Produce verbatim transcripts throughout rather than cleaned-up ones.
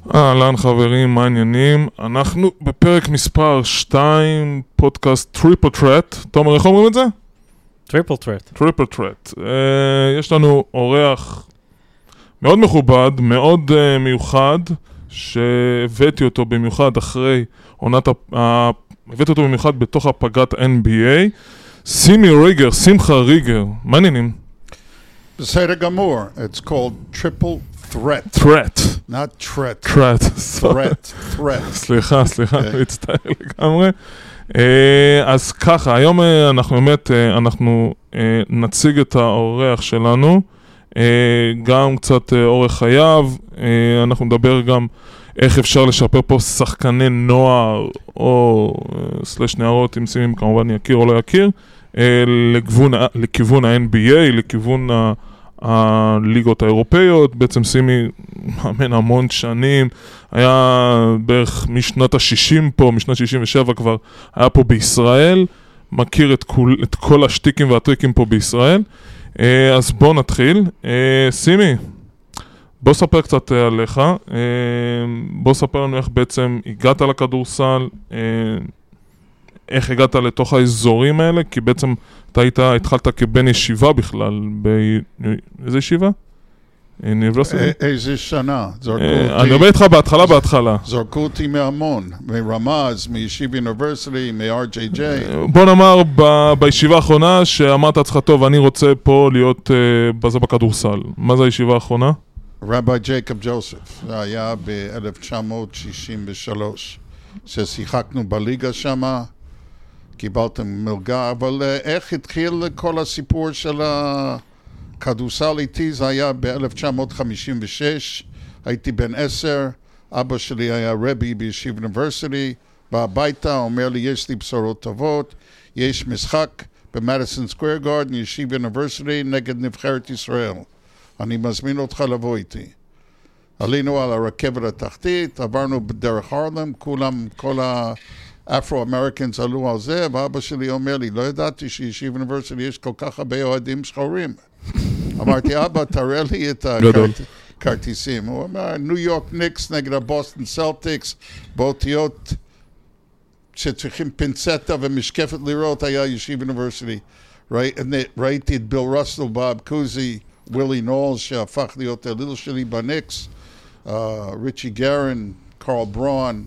אהלן חברים, מה העניינים? אנחנו בפרק מספר שתיים, פודקאסט טריפל טרט. תומר, איך אומרים את זה? טריפל טרט. טריפל טרט. יש לנו אורח מאוד מכובד, מאוד uh, מיוחד, שהבאתי אותו במיוחד אחרי עונת, ה... הבאתי אותו במיוחד בתוך הפגרת אן בי איי. סימי ריגר, שמחה ריגר, מה העניינים? בסדר גמור. It's called triple threat. Threat. Not threat. Threat. Threat. Threat. סליחה, סליחה, מצטער לגמרי. אז ככה, היום אנחנו באמת, אנחנו נציג את האורח שלנו, גם קצת אורך חייו, אנחנו נדבר גם איך אפשר לשפר פה שחקני נוער, או סלש נערות, אם סימים כמובן יכיר או לא יכיר, לכיוון, לכיוון ה-אן בי איי, לכיוון ה... הליגות האירופאיות. בעצם סימי מאמן המון שנים, היה בערך משנות ה-שישים פה, משנות שישים ושבע כבר היה פה בישראל, מכיר את כל, את כל השטיקים והטריקים פה בישראל. אז בוא נתחיל. סימי, בוא ספר קצת עליך, בוא ספר לנו איך בעצם הגעת לכדורסל, איך הגעת לתוך האזורים האלה, כי בעצם אתה היית, התחלת כבן ישיבה בכלל, באיזה ישיבה? אוניברסיטי? איזה שנה? זרקו אותי... אני אומר איתך בהתחלה, בהתחלה. זרקו אותי מהמון, מרמז, מישיב אוניברסיטי, מ-אר ג'יי ג'יי. בוא נאמר, בישיבה האחרונה שאמרת לך, טוב, אני רוצה פה להיות בזה בכדורסל. מה זה הישיבה האחרונה? רבי ג'ייקוב ג'וסף. זה היה ב-אלף תשע מאות שישים ושלוש. ששיחקנו בליגה שמה, קיבלתם מלגה, אבל uh, איך התחיל כל הסיפור של הכדורסל איתי? זה היה ב-אלף תשע מאות חמישים ושש, הייתי בן עשר, אבא שלי היה רבי בישיב אוניברסיטי, בא הביתה, אומר לי, יש לי בשורות טובות, יש משחק במדיסון סקוואר גארדן, ישיב אוניברסיטי, נגד נבחרת ישראל. אני מזמין אותך לבוא איתי. עלינו על הרכבת התחתית, עברנו בדרך הרלם, כולם, כל האפרו-אמריקנס עלו על זה, ואבא שלי אומר לי, לא ידעתי שישיב אוניברסיטי יש כל כך הרבה אוהדים שחורים. אמרתי, אבא, תראה לי את הכרטיסים. הוא אומר, ניו יורק ניקס נגד הבוסטון סלטיקס, באותיות שצריכים פינצטה ומשקפת לראות, היה ישיב אוניברסיטי. ראיתי את ביל רוסל, בוב קוזי, ווילי נולס, שהפך להיות הליל שלי בניקס, ריצ'י גרן, קרל ברון,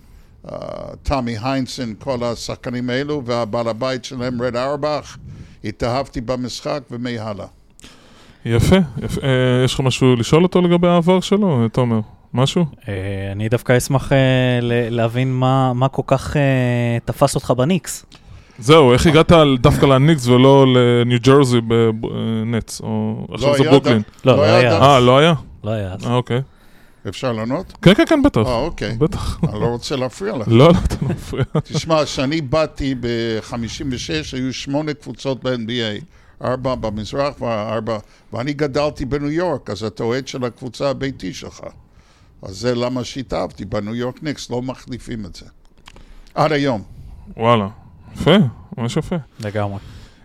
טומי היינסון, כל השחקנים האלו, והבעל הבית שלהם רד אורבך, התאהבתי במשחק ומהלאה. יפה, יפה. יש לך משהו לשאול אותו לגבי העבר שלו, תומר? משהו? אני דווקא אשמח להבין מה כל כך תפס אותך בניקס. זהו, איך הגעת דווקא לניקס ולא לניו ג'רזי בנץ, או עכשיו זה ברוקלין? לא, לא היה. אה, לא היה? לא היה. אה, אוקיי. אפשר לענות? כן, כן, כן, בטח. אה, אוקיי. בטח. אני לא רוצה להפריע לך. לא, לא, אתה לא מפריע. תשמע, כשאני באתי ב-חמישים ושש, היו שמונה קבוצות ב-אן בי איי, ארבע במזרח וארבע, ואני גדלתי בניו יורק, אז אתה אוהד של הקבוצה הביתי שלך. אז זה למה שהתאהבתי, בניו יורק ניקס, לא מחליפים את זה. עד היום. וואלה. יפה, ממש יפה. לגמרי.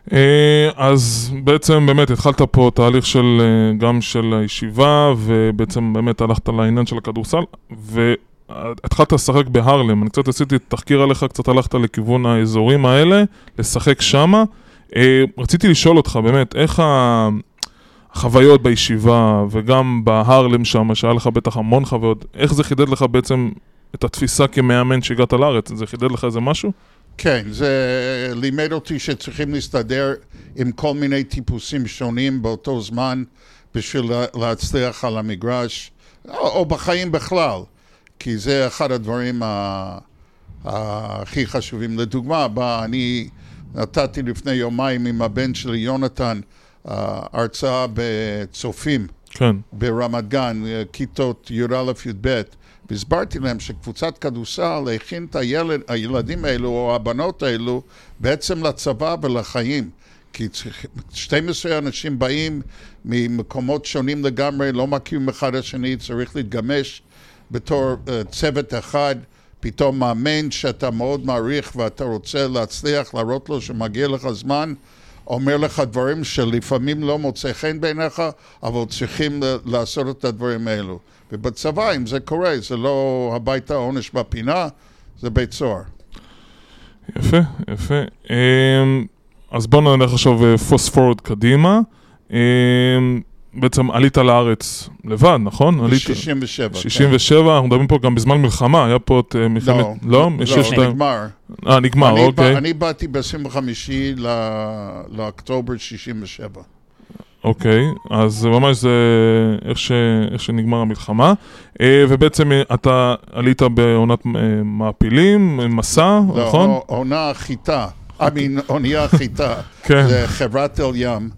אז בעצם באמת התחלת פה תהליך של, גם של הישיבה, ובעצם באמת הלכת לעניין של הכדורסל, והתחלת לשחק בהרלם. אני קצת עשיתי תחקיר עליך, קצת הלכת לכיוון האזורים האלה, לשחק שמה. רציתי לשאול אותך באמת, איך החוויות בישיבה, וגם בהרלם שמה, שהיה לך בטח המון חוויות, איך זה חידד לך בעצם את התפיסה כמאמן שהגעת לארץ? זה חידד לך איזה משהו? כן, זה לימד אותי שצריכים להסתדר עם כל מיני טיפוסים שונים באותו זמן בשביל להצליח על המגרש, או בחיים בכלל, כי זה אחד הדברים הכי חשובים. לדוגמה, אני נתתי לפני יומיים עם הבן שלי, יונתן, הרצאה בצופים, כן. ברמת גן, כיתות י' א' י' ב', והסברתי להם שקבוצת כדורסל הכין את הילד, הילדים האלו או הבנות האלו בעצם לצבא ולחיים. כי שנים עשר אנשים באים ממקומות שונים לגמרי, לא מכירים אחד השני, צריך להתגמש בתור uh, צוות אחד, פתאום מאמן שאתה מאוד מעריך ואתה רוצה להצליח, להראות לו שמגיע לך זמן, אומר לך דברים שלפעמים לא מוצא חן בעיניך, אבל צריכים לעשות את הדברים האלו. ובצבא, אם זה קורה, זה לא הביתה עונש בפינה, זה בית סוהר. יפה, יפה. אז בואו נלך עכשיו פוסט-פורוד קדימה. בעצם עלית לארץ לבד, נכון? ב-שישים ושבע. שישים ושבע, אנחנו מדברים פה גם בזמן מלחמה, היה פה את מלחמת... לא, לא, נגמר. אה, נגמר, אוקיי. אני באתי ב-עשרים וחמישה לאוקטובר שישים ושבע. אוקיי, אז ממש זה איך שנגמר המלחמה, ובעצם אתה עלית בעונת מעפילים, מסע, נכון? לא, עונה חיטה, עונייה חיטה, זה חברת אל ים.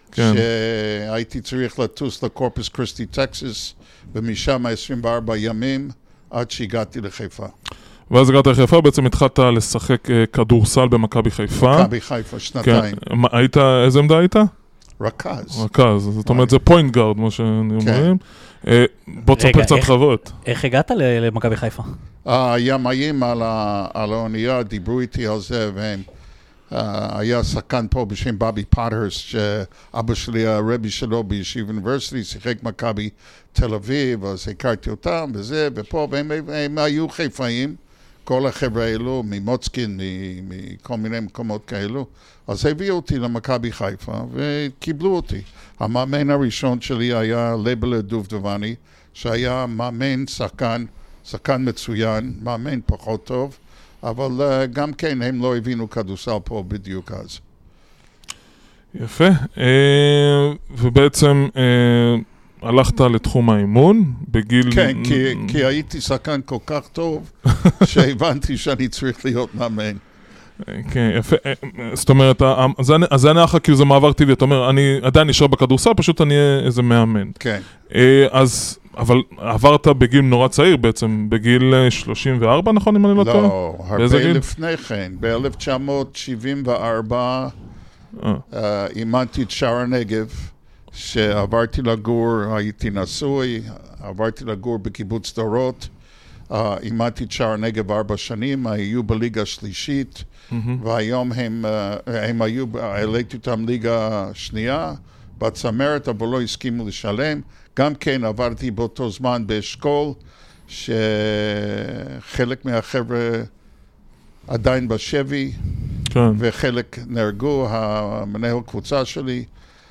שהייתי צריך לטוס לקורפוס קריסטי, טקסס, ומשם עשרים וארבעה ימים עד שהגעתי לחיפה. ואז הגעת לחיפה, בעצם התחלת לשחק כדורסל במכבי חיפה. מכבי חיפה, שנתיים. היית, איזה עמדה היית? רכז. רכז, זאת אומרת זה פוינט גארד, כמו שאני אומרים. בוא תספר קצת חוות. איך הגעת למכבי חיפה? הימאים על האונייה דיברו איתי על זה, והם... Uh, היה שחקן פה בשם בובי פוטרס, שאבא שלי, הרבי שלו בישיב אוניברסיטי, שיחק מכבי תל אביב, אז הכרתי אותם וזה, ופה, והם הם היו חיפאים, כל החבר'ה האלו, ממוצקין, מכל מיני מקומות כאלו, אז הביאו אותי למכבי חיפה, וקיבלו אותי. המאמן הראשון שלי היה לייבלה דובדבני, שהיה מאמן שחקן, שחקן מצוין, מאמן פחות טוב, אבל uh, גם כן הם לא הבינו כדורסל פה בדיוק אז. יפה. Uh, ובעצם uh, הלכת לתחום האימון בגיל... כן, כי, כי הייתי שחקן כל כך טוב שהבנתי שאני צריך להיות מאמן. כן, יפה. זאת אומרת, אז זה נראה לך כאילו זה מעבר טבעי. אתה אומר, אני עדיין נשאר בכדורסל, פשוט אני אהיה איזה מאמן. כן. אז... אבל עברת בגיל נורא צעיר בעצם, בגיל שלושים וארבע, נכון, אם אני לא טועה? לא, הרבה לפני כן. ב-אלף תשע מאות שבעים וארבע אימנתי את שער הנגב, שעברתי לגור, הייתי נשוי, עברתי לגור בקיבוץ דורות, אימנתי את שער הנגב ארבע שנים, היו בליגה שלישית, והיום הם היו, העליתי אותם ליגה שנייה, בצמרת, אבל לא הסכימו לשלם. גם כן עברתי באותו זמן באשכול, שחלק מהחבר'ה עדיין בשבי, כן. וחלק נהרגו, המנהל קבוצה שלי,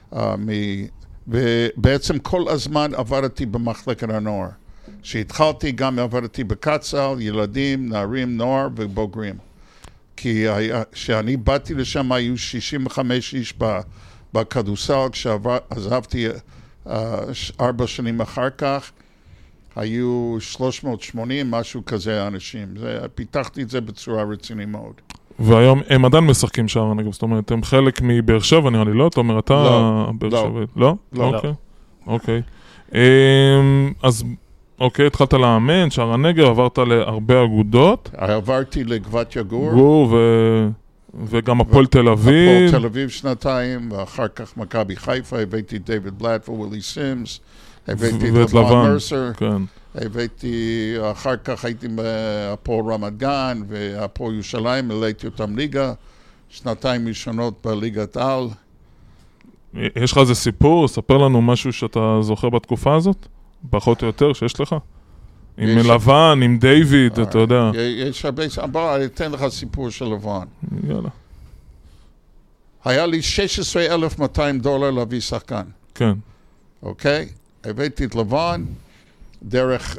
ובעצם כל הזמן עברתי במחלקת הנוער. כשהתחלתי גם עברתי בקצ"ל, ילדים, נערים, נוער ובוגרים. כי כשאני באתי לשם היו שישים וחמש איש בכדורסל, כשעזבתי ארבע שנים אחר כך, היו שלוש מאות ושמונים, משהו כזה אנשים. זה, פיתחתי את זה בצורה רצינית מאוד. והיום הם עדיין משחקים שער הנגב, זאת אומרת, הם חלק מבאר שבע, נראה לי, לא? אתה אומר, אתה... לא, לא. לא? לא. אוקיי. אוקיי. אז, אוקיי, התחלת לאמן, שער הנגב, עברת להרבה אגודות. עברתי לגבת יגור. גור ו... וגם הפועל תל אביב. הפועל תל אביב שנתיים, ואחר כך מכבי חיפה, הבאתי את דיוויד בלאט ווילי סימס, הבאתי את לבן מרסר, הבאתי, אחר כך הייתי בהפועל רמת גן, והפועל ירושלים, העליתי אותם ליגה, שנתיים ראשונות בליגת על. יש לך איזה סיפור? ספר לנו משהו שאתה זוכר בתקופה הזאת? פחות או יותר, שיש לך? עם לבן, עם דיוויד, אתה יודע. יש הרבה, בוא, אני אתן לך סיפור של לבן. יאללה. היה לי שש עשרה אלף מאתיים דולר להביא שחקן. כן. אוקיי? הבאתי את לבן דרך,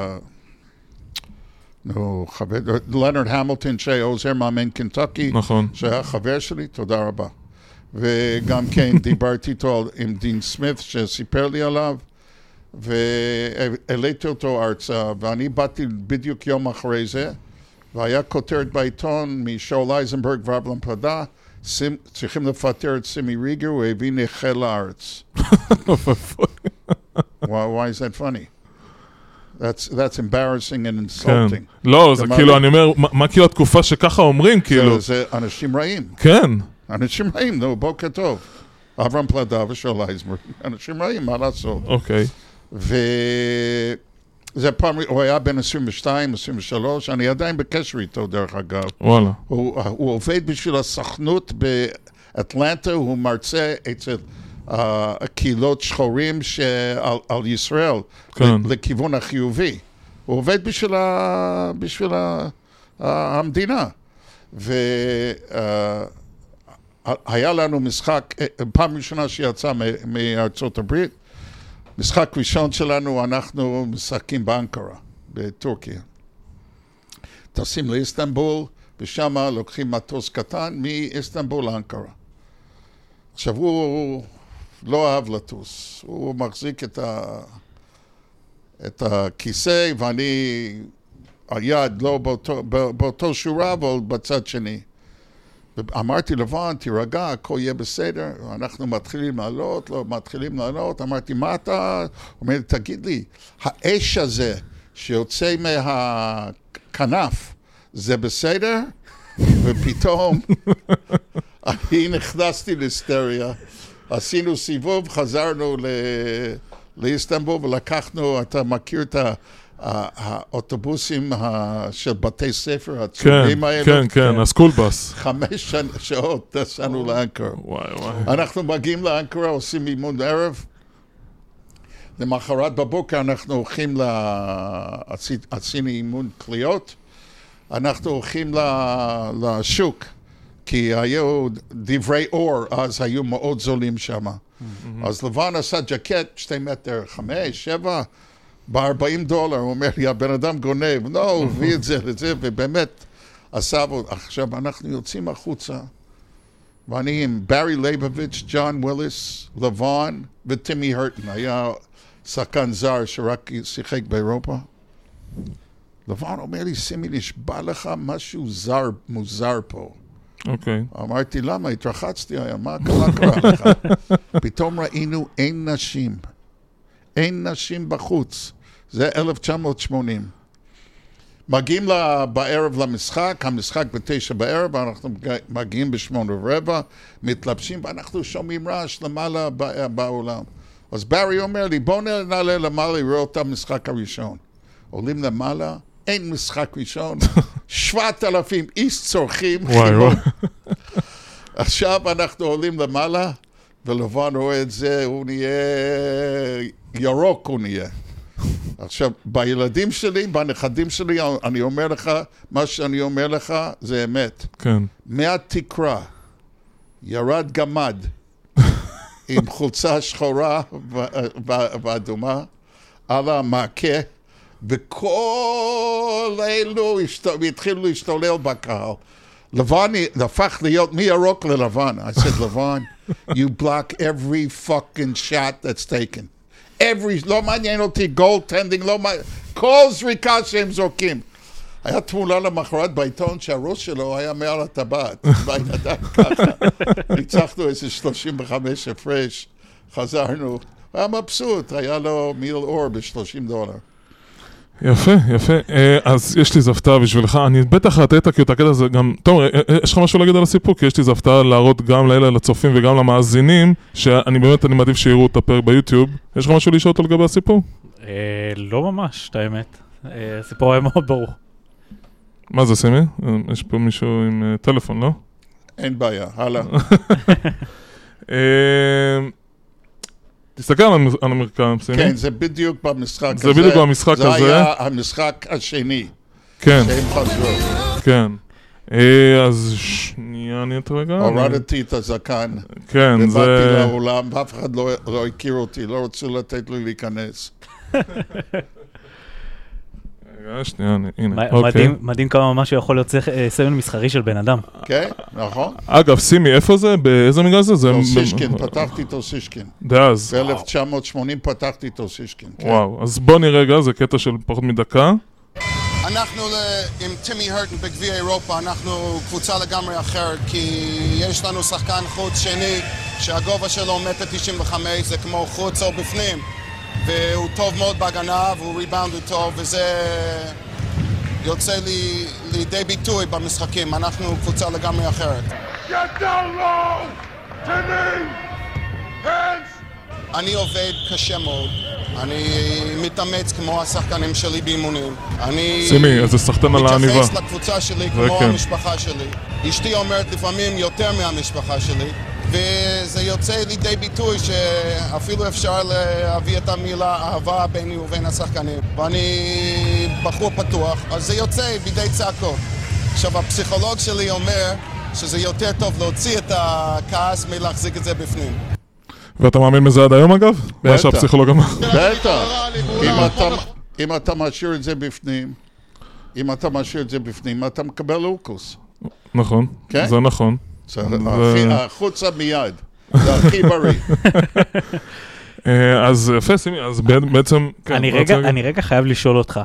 נו, חבר, לנרד המילטון שעוזר מאמן קנטקי. נכון. שהיה חבר שלי, תודה רבה. וגם כן דיברתי איתו עם דין סמית שסיפר לי עליו. והעליתי אותו ארצה, ואני באתי בדיוק יום אחרי זה, והיה כותרת בעיתון משאול אייזנברג ואברהם פלדה, צריכים לפטר את סימי ריגר, הוא הביא נכה לארץ. Why is that funny? That's, that's embarrassing and insulting. לא, זה כאילו, אני אומר, מה כאילו התקופה שככה אומרים, כאילו? זה אנשים רעים. כן. אנשים רעים, נו, בוקר טוב. אברהם פלדה ושאול אייזנברג, אנשים רעים, מה לעשות? אוקיי. וזה פעם, הוא היה בין עשרים ושתיים, עשרים ושלוש, אני עדיין בקשר איתו דרך אגב. וואלה. הוא, הוא עובד בשביל הסוכנות באטלנטה, הוא מרצה אצל הקהילות שחורים על ישראל, לכיוון החיובי. הוא עובד בשביל המדינה. והיה לנו משחק, פעם ראשונה שיצא מארצות הברית, משחק ראשון שלנו, אנחנו משחקים באנקרה, בטורקיה. טסים לאיסטנבול, ושם לוקחים מטוס קטן מאיסטנבול לאנקרה. עכשיו הוא לא אהב לטוס, הוא מחזיק את, ה... את הכיסא, ואני היד לא באותו, באותו שורה, אבל בצד שני. אמרתי לבן, תירגע, הכל יהיה בסדר, אנחנו מתחילים לעלות, לא מתחילים לעלות, אמרתי, מה אתה? הוא אומר, תגיד לי, האש הזה שיוצא מהכנף, זה בסדר? ופתאום אני נכנסתי להיסטריה, עשינו סיבוב, חזרנו לאיסטנבול ולקחנו, אתה מכיר את האוטובוסים של בתי ספר הצהובים האלה? כן, כן, הסקולבס. חמש שעות טסנו לאנקרה. אנחנו מגיעים לאנקרה, עושים אימון ערב, למחרת בבוקר אנחנו הולכים, עשינו אימון קליות, אנחנו הולכים לשוק, כי היו דברי אור, אז היו מאוד זולים שם. אז לבן עשה ג'קט, שתי מטר, חמש, שבע, ב-ארבעים דולר, הוא אומר לי, הבן אדם גונב, לא, הוא הביא את זה לזה, ובאמת עשה, עכשיו אנחנו יוצאים החוצה, ואני עם ברי ליבוביץ', ג'ון וויליס, לבן וטימי הרטון, היה שחקן זר שרק שיחק באירופה. לבן אומר לי, שימי, נשבע לך משהו זר, מוזר פה. אוקיי. אמרתי, למה? התרחצתי, מה קרה קרה לך? פתאום ראינו אין נשים. אין נשים בחוץ. זה אלף תשע מאות שמונים. מגיעים בערב למשחק, המשחק בתשע בערב, אנחנו מגיעים בשמונה ורבע, מתלבשים, ואנחנו שומעים רעש למעלה בעולם. אז ברי אומר לי, בוא נעלה למעלה לראות את המשחק הראשון. עולים למעלה, אין משחק ראשון, שבעת אלפים איש צורכים. וואי וואי. עכשיו אנחנו עולים למעלה, ולבן רואה את זה, הוא נהיה ירוק, הוא נהיה. עכשיו, בילדים שלי, בנכדים שלי, אני אומר לך, מה שאני אומר לך זה אמת. כן. מהתקרה ירד גמד עם חולצה שחורה ואדומה על המעקה, וכל אלו התחילו להשתולל בקהל. לבן הפך להיות מירוק ללבן. I said, לבן, you block every fucking shot that's taken. every, לא מעניין אותי, goaltending, לא מעניין, כל זריקה שהם זורקים. היה תמונה למחרת בעיתון שהראש שלו היה מעל הטבעת, בידיים ככה. ניצחנו איזה שלושים וחמש הפרש, חזרנו, היה מבסוט, היה לו מיל אור ב-שלושים דולר. יפה, יפה. אז יש לי זפתה בשבילך, אני בטח ראית כי את הקטע הזה גם, טוב, יש לך משהו להגיד על הסיפור? כי יש לי זפתה להראות גם לאלה, לצופים וגם למאזינים, שאני באמת, אני מעדיף שיראו את הפרק ביוטיוב. יש לך משהו לשאול אותו לגבי הסיפור? לא ממש, את האמת. הסיפור היה מאוד ברור. מה זה, סימי? יש פה מישהו עם טלפון, לא? אין בעיה, הלאה. תסתכל על המרקם, סימי. כן, זה בדיוק במשחק הזה. זה בדיוק במשחק הזה. זה היה המשחק השני. כן. שהם חזרו. כן. אז שנייה, אני את רגע. הורדתי את הזקן. כן, זה... ובאתי לעולם, ואף אחד לא הכיר אותי, לא רצו לתת לי להיכנס. רגע, שנייה, הנה, אוקיי. מדהים כמה משהו יכול להיות סמל מסחרי של בן אדם. כן, נכון. אגב, שימי, איפה זה? באיזה מגז זה? תוסישקין, פתחתי תוסישקין. דאז. ב-אלף תשע מאות שמונים פתחתי תוסישקין. וואו, אז בוא נראה רגע, זה קטע של פחות מדקה. אנחנו עם טימי הרטון בגביע אירופה, אנחנו קבוצה לגמרי אחרת, כי יש לנו שחקן חוץ שני שהגובה שלו מטר תשעים וחמש, זה כמו חוץ או בפנים, והוא טוב מאוד בהגנה והוא ריבאונד טוב, וזה יוצא לי לידי ביטוי במשחקים. אנחנו קבוצה לגמרי אחרת. Get down low! טימי! Hands! אני עובד קשה מאוד, אני מתאמץ כמו השחקנים שלי באימונים. אני סימי, איזה סחטן על העניבה. מתייחס לקבוצה שלי כמו כן. המשפחה שלי. אשתי אומרת לפעמים יותר מהמשפחה שלי, וזה יוצא לידי ביטוי שאפילו אפשר להביא את המילה אהבה ביני ובין השחקנים. ואני בחור פתוח, אז זה יוצא בידי צעקות. עכשיו, הפסיכולוג שלי אומר שזה יותר טוב להוציא את הכעס מלהחזיק את זה בפנים. ואתה מאמין בזה עד היום אגב? מה שהפסיכולוג אמר? בטח. אם אתה משאיר את זה בפנים, אם אתה משאיר את זה בפנים, אתה מקבל אוקוס. נכון, זה נכון. החוצה מיד, זה הכי בריא. אז יפה, סימי, אז בעצם... אני רגע חייב לשאול אותך,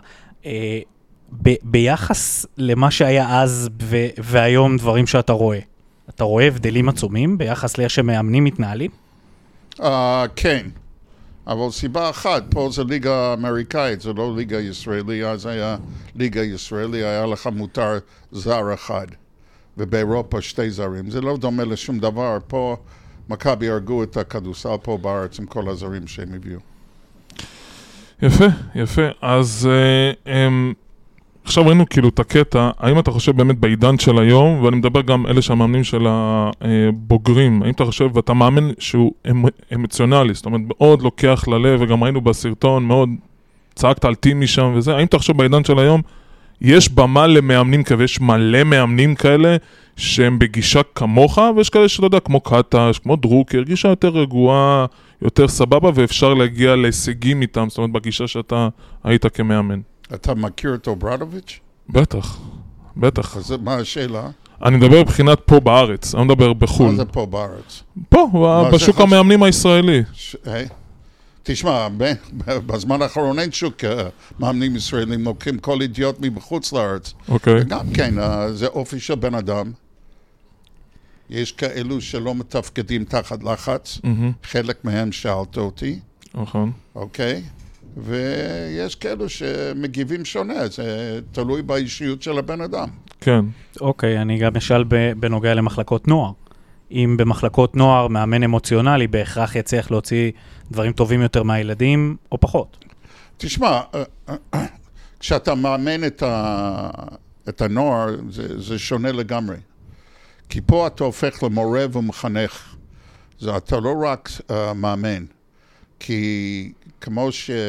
ביחס למה שהיה אז והיום דברים שאתה רואה, אתה רואה הבדלים עצומים ביחס לאיך שמאמנים מתנהלים? כן, אבל סיבה אחת, פה זה ליגה אמריקאית, זה לא ליגה ישראלי, אז היה ליגה ישראלי, היה לך מותר זר אחד, ובאירופה שתי זרים, זה לא דומה לשום דבר, פה מכבי הרגו את הכדורסל פה בארץ עם כל הזרים שהם הביאו. יפה, יפה, אז הם... עכשיו ראינו כאילו את הקטע, האם אתה חושב באמת בעידן של היום, ואני מדבר גם אלה שהמאמנים של הבוגרים, האם אתה חושב, ואתה מאמן שהוא אמוציונלי, זאת אומרת, מאוד לוקח ללב, וגם ראינו בסרטון, מאוד צעקת על טימי שם וזה, האם אתה חושב בעידן של היום, יש במה למאמנים כאלה, יש מלא מאמנים כאלה, שהם בגישה כמוך, ויש כאלה שאתה יודע, כמו קטש, כמו דרוקר, גישה יותר רגועה, יותר סבבה, ואפשר להגיע להישגים איתם, זאת אומרת, בגישה שאתה היית כמאמן. אתה מכיר את אוברדוביץ'? בטח, בטח. אז מה השאלה? אני מדבר מבחינת פה בארץ, אני מדבר בחול. מה זה פה בארץ? פה, בשוק המאמנים הישראלי. תשמע, בזמן האחרון אין שוק מאמנים ישראלים, לוקחים כל אידיוט מבחוץ לארץ. אוקיי. גם כן, זה אופי של בן אדם. יש כאלו שלא מתפקדים תחת לחץ, חלק מהם שאלת אותי. נכון. אוקיי? ויש כאלו שמגיבים שונה, זה תלוי באישיות של הבן אדם. כן. אוקיי, אני גם אשאל בנוגע למחלקות נוער. אם במחלקות נוער מאמן אמוציונלי בהכרח יצליח להוציא דברים טובים יותר מהילדים, או פחות? תשמע, כשאתה מאמן את, ה... את הנוער, זה, זה שונה לגמרי. כי פה אתה הופך למורה ומחנך. זה, אתה לא רק uh, מאמן. כי כמו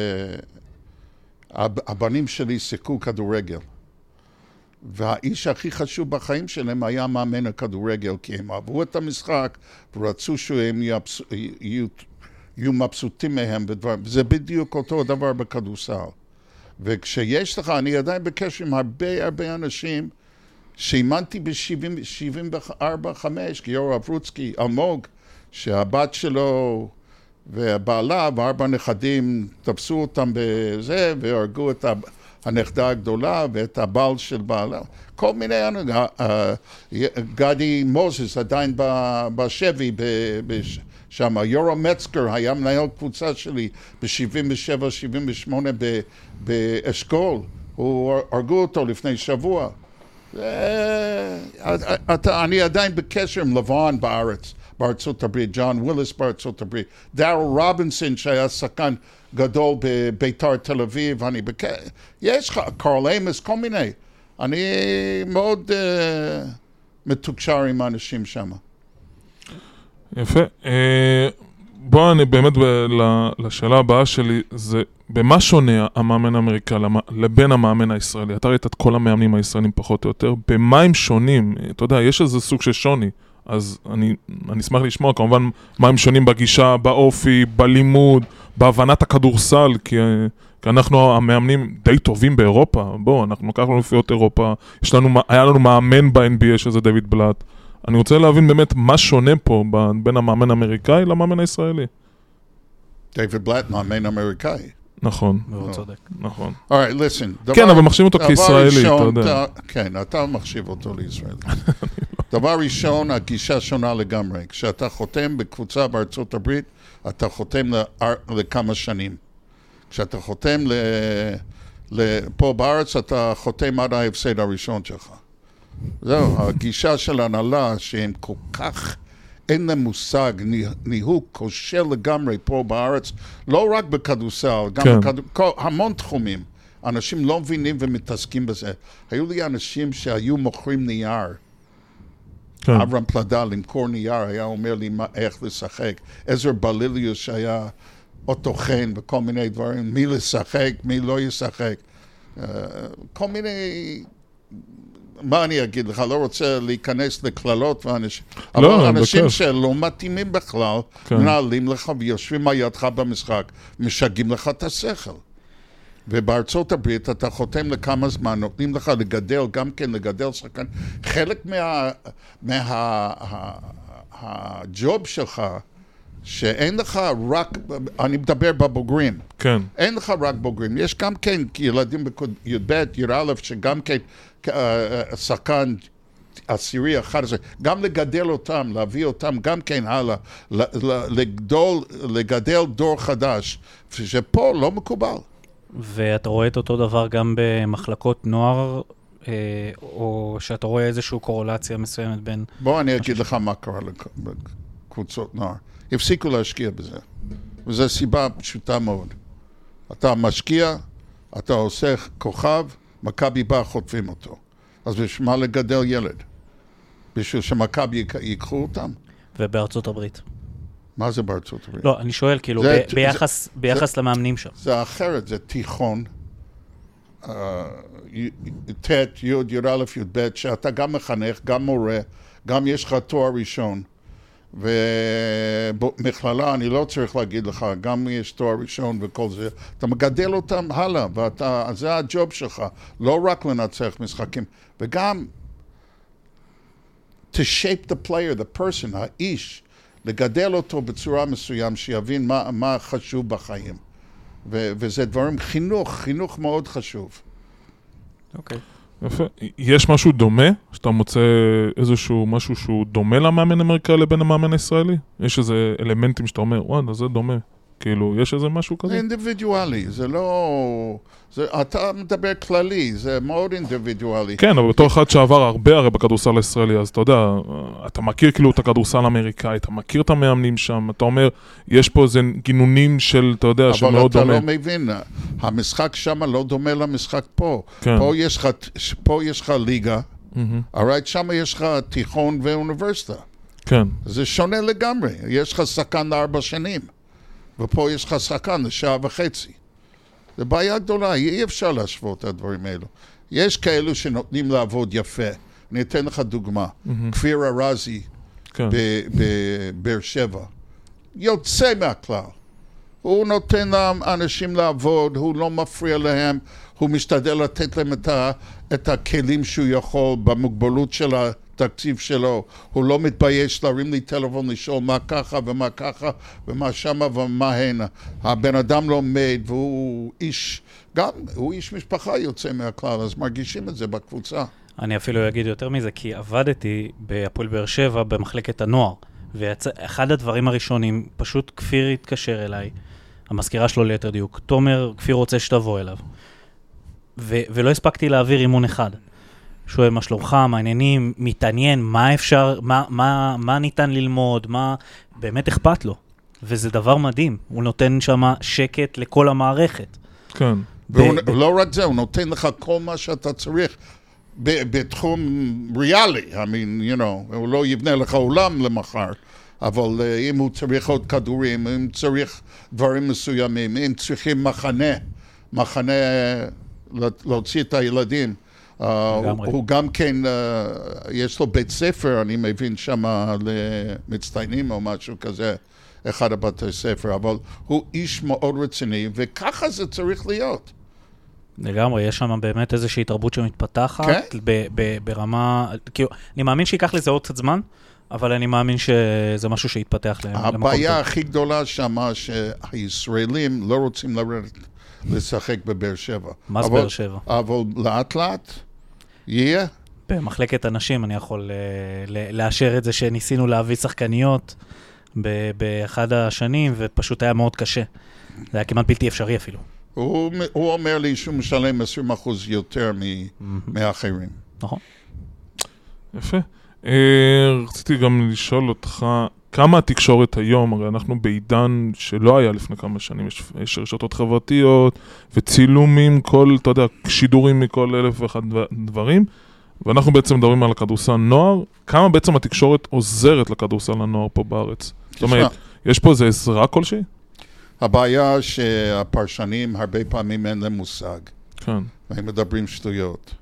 שהבנים שלי שיחקו כדורגל, והאיש הכי חשוב בחיים שלהם היה מאמן הכדורגל, כי הם אהבו את המשחק ורצו שהם יהיו, יהיו מבסוטים מהם ודבר. זה בדיוק אותו דבר בכדורסל. וכשיש לך, אני עדיין בקשר עם הרבה הרבה אנשים שאימנתי ב-שבעים וארבע חמש, גיורא אברוצקי, אלמוג, שהבת שלו ובעלה וארבע נכדים תפסו אותם בזה והרגו את הנכדה הגדולה ואת הבעל של בעלה. כל מיני, גדי מוזס עדיין בשבי שם, יורם מצקר היה מנהל קבוצה שלי ב-שבעים ושבע שבעים ושמונה באשכול, הוא הרגו אותו לפני שבוע. אני עדיין בקשר עם לבן בארץ. בארצות הברית, ג'ון וויליס בארצות הברית, דארל רובינסון שהיה שחקן גדול בביתר תל אביב, אני בק... יש לך, קרל אמוס, כל מיני. אני מאוד uh, מתוקשר עם האנשים שם. יפה. Uh, בוא אני באמת ב- לשאלה הבאה שלי, זה במה שונה המאמן האמריקאי לבין המאמן הישראלי? אתה ראית את כל המאמנים הישראלים פחות או יותר, במה הם שונים? אתה יודע, יש איזה סוג של שוני. אז אני, אני אשמח לשמוע כמובן מה הם שונים בגישה, באופי, בלימוד, בהבנת הכדורסל, כי, כי אנחנו המאמנים די טובים באירופה. בוא, אנחנו לקחנו לפיות אירופה, יש לנו, היה לנו מאמן ב-אן בי איי שזה דויד בלאט. אני רוצה להבין באמת מה שונה פה בין המאמן האמריקאי למאמן הישראלי. דויד בלאט, מאמן אמריקאי. נכון. הוא צודק. נכון. All right, listen. כן, אבל מחשיב אותו כישראלי, אתה יודע. כן, אתה מחשיב אותו לישראלי. דבר ראשון, הגישה שונה לגמרי. כשאתה חותם בקבוצה בארצות הברית, אתה חותם לכמה שנים. כשאתה חותם פה בארץ, אתה חותם עד ההפסד הראשון שלך. זהו, הגישה של הנהלה שהם כל כך אין להם מושג, ניהול כושל לגמרי פה בארץ, לא רק בכדורסל, גם כן. בכדור, המון תחומים. אנשים לא מבינים ומתעסקים בזה. היו לי אנשים שהיו מוכרים נייר. כן. אברהם פלדה, למכור נייר, היה אומר לי מה, איך לשחק. עזר בליליוס שהיה אוטוכן וכל מיני דברים, מי לשחק, מי לא ישחק. Uh, כל מיני... מה אני אגיד לך? לא רוצה להיכנס לכללות ואנשים... לא, אבל אנשים בכיף. שלא מתאימים בכלל, כן. מנהלים לך ויושבים על ידך במשחק, משגעים לך את השכל. ובארצות הברית אתה חותם לכמה זמן, נותנים לך לגדל, גם כן לגדל שחקן. חלק מה... מה... ה... הג'וב שלך, שאין לך רק... אני מדבר בבוגרים. כן. אין לך רק בוגרים. יש גם כן ילדים בי"ב, י"א, שגם כן שחקן עשירי, אחד עשרה, גם לגדל אותם, להביא אותם גם כן הלאה, לגדול, לגדל דור חדש, שפה לא מקובל. ואתה רואה את אותו דבר גם במחלקות נוער, או שאתה רואה איזושהי קורולציה מסוימת בין... בוא אני אגיד לך מה קרה לקבוצות נוער. הפסיקו להשקיע בזה. וזו סיבה פשוטה מאוד. אתה משקיע, אתה עושה כוכב, מכבי בא, חוטפים אותו. אז בשביל מה לגדל ילד? בשביל שמכבי ייקחו אותם? ובארצות הברית. מה זה בארצות הברית? לא, אני שואל, כאילו, זה, ב- ביחס, זה, ביחס זה, למאמנים שם. זה אחרת, זה תיכון, uh, ת', י', י', י', ב', שאתה גם מחנך, גם מורה, גם יש לך תואר ראשון. ומכללה, אני לא צריך להגיד לך, גם יש תואר ראשון וכל זה, אתה מגדל אותם הלאה, ואתה, זה הג'וב שלך, לא רק לנצח משחקים, וגם to shape the player, the person, האיש, לגדל אותו בצורה מסוים, שיבין מה, מה חשוב בחיים. ו- וזה דברים, חינוך, חינוך מאוד חשוב. אוקיי. יפה. יש משהו דומה? שאתה מוצא איזשהו משהו שהוא דומה למאמן אמריקאי לבין המאמן הישראלי? יש איזה אלמנטים שאתה אומר, וואלה, זה דומה. כאילו, יש איזה משהו כזה? זה אינדיבידואלי, זה לא... זה, אתה מדבר כללי, זה מאוד אינדיבידואלי. כן, אבל בתור אחד שעבר הרבה הרי בכדורסל הישראלי, אז אתה יודע, אתה מכיר כאילו את הכדורסל האמריקאי, אתה מכיר את המאמנים שם, אתה אומר, יש פה איזה גינונים של, אתה יודע, שמאוד דומה. אבל אתה לא מבין, המשחק שם לא דומה למשחק פה. כן. פה יש לך, פה יש לך ליגה, Mm-hmm. alright, שם יש לך תיכון ואוניברסיטה. כן. זה שונה לגמרי, יש לך שחקן לארבע שנים. ופה יש לך שחקן לשעה וחצי. זו בעיה גדולה, אי אפשר להשוות את הדברים האלו. יש כאלו שנותנים לעבוד יפה. אני אתן לך דוגמה. Mm-hmm. כפיר ארזי כן. בבאר שבע. יוצא מהכלל. הוא נותן לאנשים לעבוד, הוא לא מפריע להם, הוא משתדל לתת להם את, ה, את הכלים שהוא יכול במוגבלות של התקציב שלו. הוא לא מתבייש להרים לי טלפון לשאול מה ככה ומה ככה ומה שמה ומה הנה. הבן אדם לומד והוא איש, גם הוא איש משפחה יוצא מהכלל, אז מרגישים את זה בקבוצה. אני אפילו אגיד יותר מזה, כי עבדתי בהפועל באר שבע במחלקת הנוער, ואחד הדברים הראשונים, פשוט כפיר התקשר אליי, המזכירה שלו ליתר דיוק, תומר, כפיר רוצה שתבוא אליו. ו- ולא הספקתי להעביר אימון אחד. שואל מה שלומך, מה העניינים, מתעניין, מה אפשר, מה, מה, מה ניתן ללמוד, מה באמת אכפת לו. וזה דבר מדהים, הוא נותן שם שקט לכל המערכת. כן. והוא, ב- לא רק זה, הוא נותן לך כל מה שאתה צריך ב- בתחום ריאלי. I mean, you know, הוא לא יבנה לך עולם למחר. אבל uh, אם הוא צריך עוד כדורים, אם צריך דברים מסוימים, אם צריכים מחנה, מחנה להוציא את הילדים, uh, הוא, הוא גם כן, uh, יש לו בית ספר, אני מבין שמה למצטיינים או משהו כזה, אחד הבתי ספר, אבל הוא איש מאוד רציני, וככה זה צריך להיות. לגמרי, יש שם באמת איזושהי תרבות שמתפתחת, כן? ב- ב- ברמה, כאילו, אני מאמין שיקח לזה עוד קצת זמן, אבל אני מאמין שזה משהו שיתפתח למקום טוב. הבעיה הכי גדולה שמה שהישראלים לא רוצים לרדת לשחק בבאר שבע. מה זה באר שבע? אבל לאט לאט יהיה. במחלקת אנשים אני יכול לאשר את זה שניסינו להביא שחקניות באחד השנים, ופשוט היה מאוד קשה. זה היה כמעט בלתי אפשרי אפילו. הוא, הוא אומר לי שהוא משלם עשרים אחוז יותר מאחרים. נכון. יפה. רציתי גם לשאול אותך, כמה התקשורת היום, הרי אנחנו בעידן שלא היה לפני כמה שנים, יש, יש רשתות חברתיות וצילומים, כל, אתה יודע, שידורים מכל אלף ואחד דברים, ואנחנו בעצם מדברים על הכדורסל נוער, כמה בעצם התקשורת עוזרת לכדורסל הנוער פה בארץ? זאת אומרת, יש פה איזו עזרה כלשהי? הבעיה שהפרשנים הרבה פעמים אין להם מושג. כן. והם מדברים שטויות.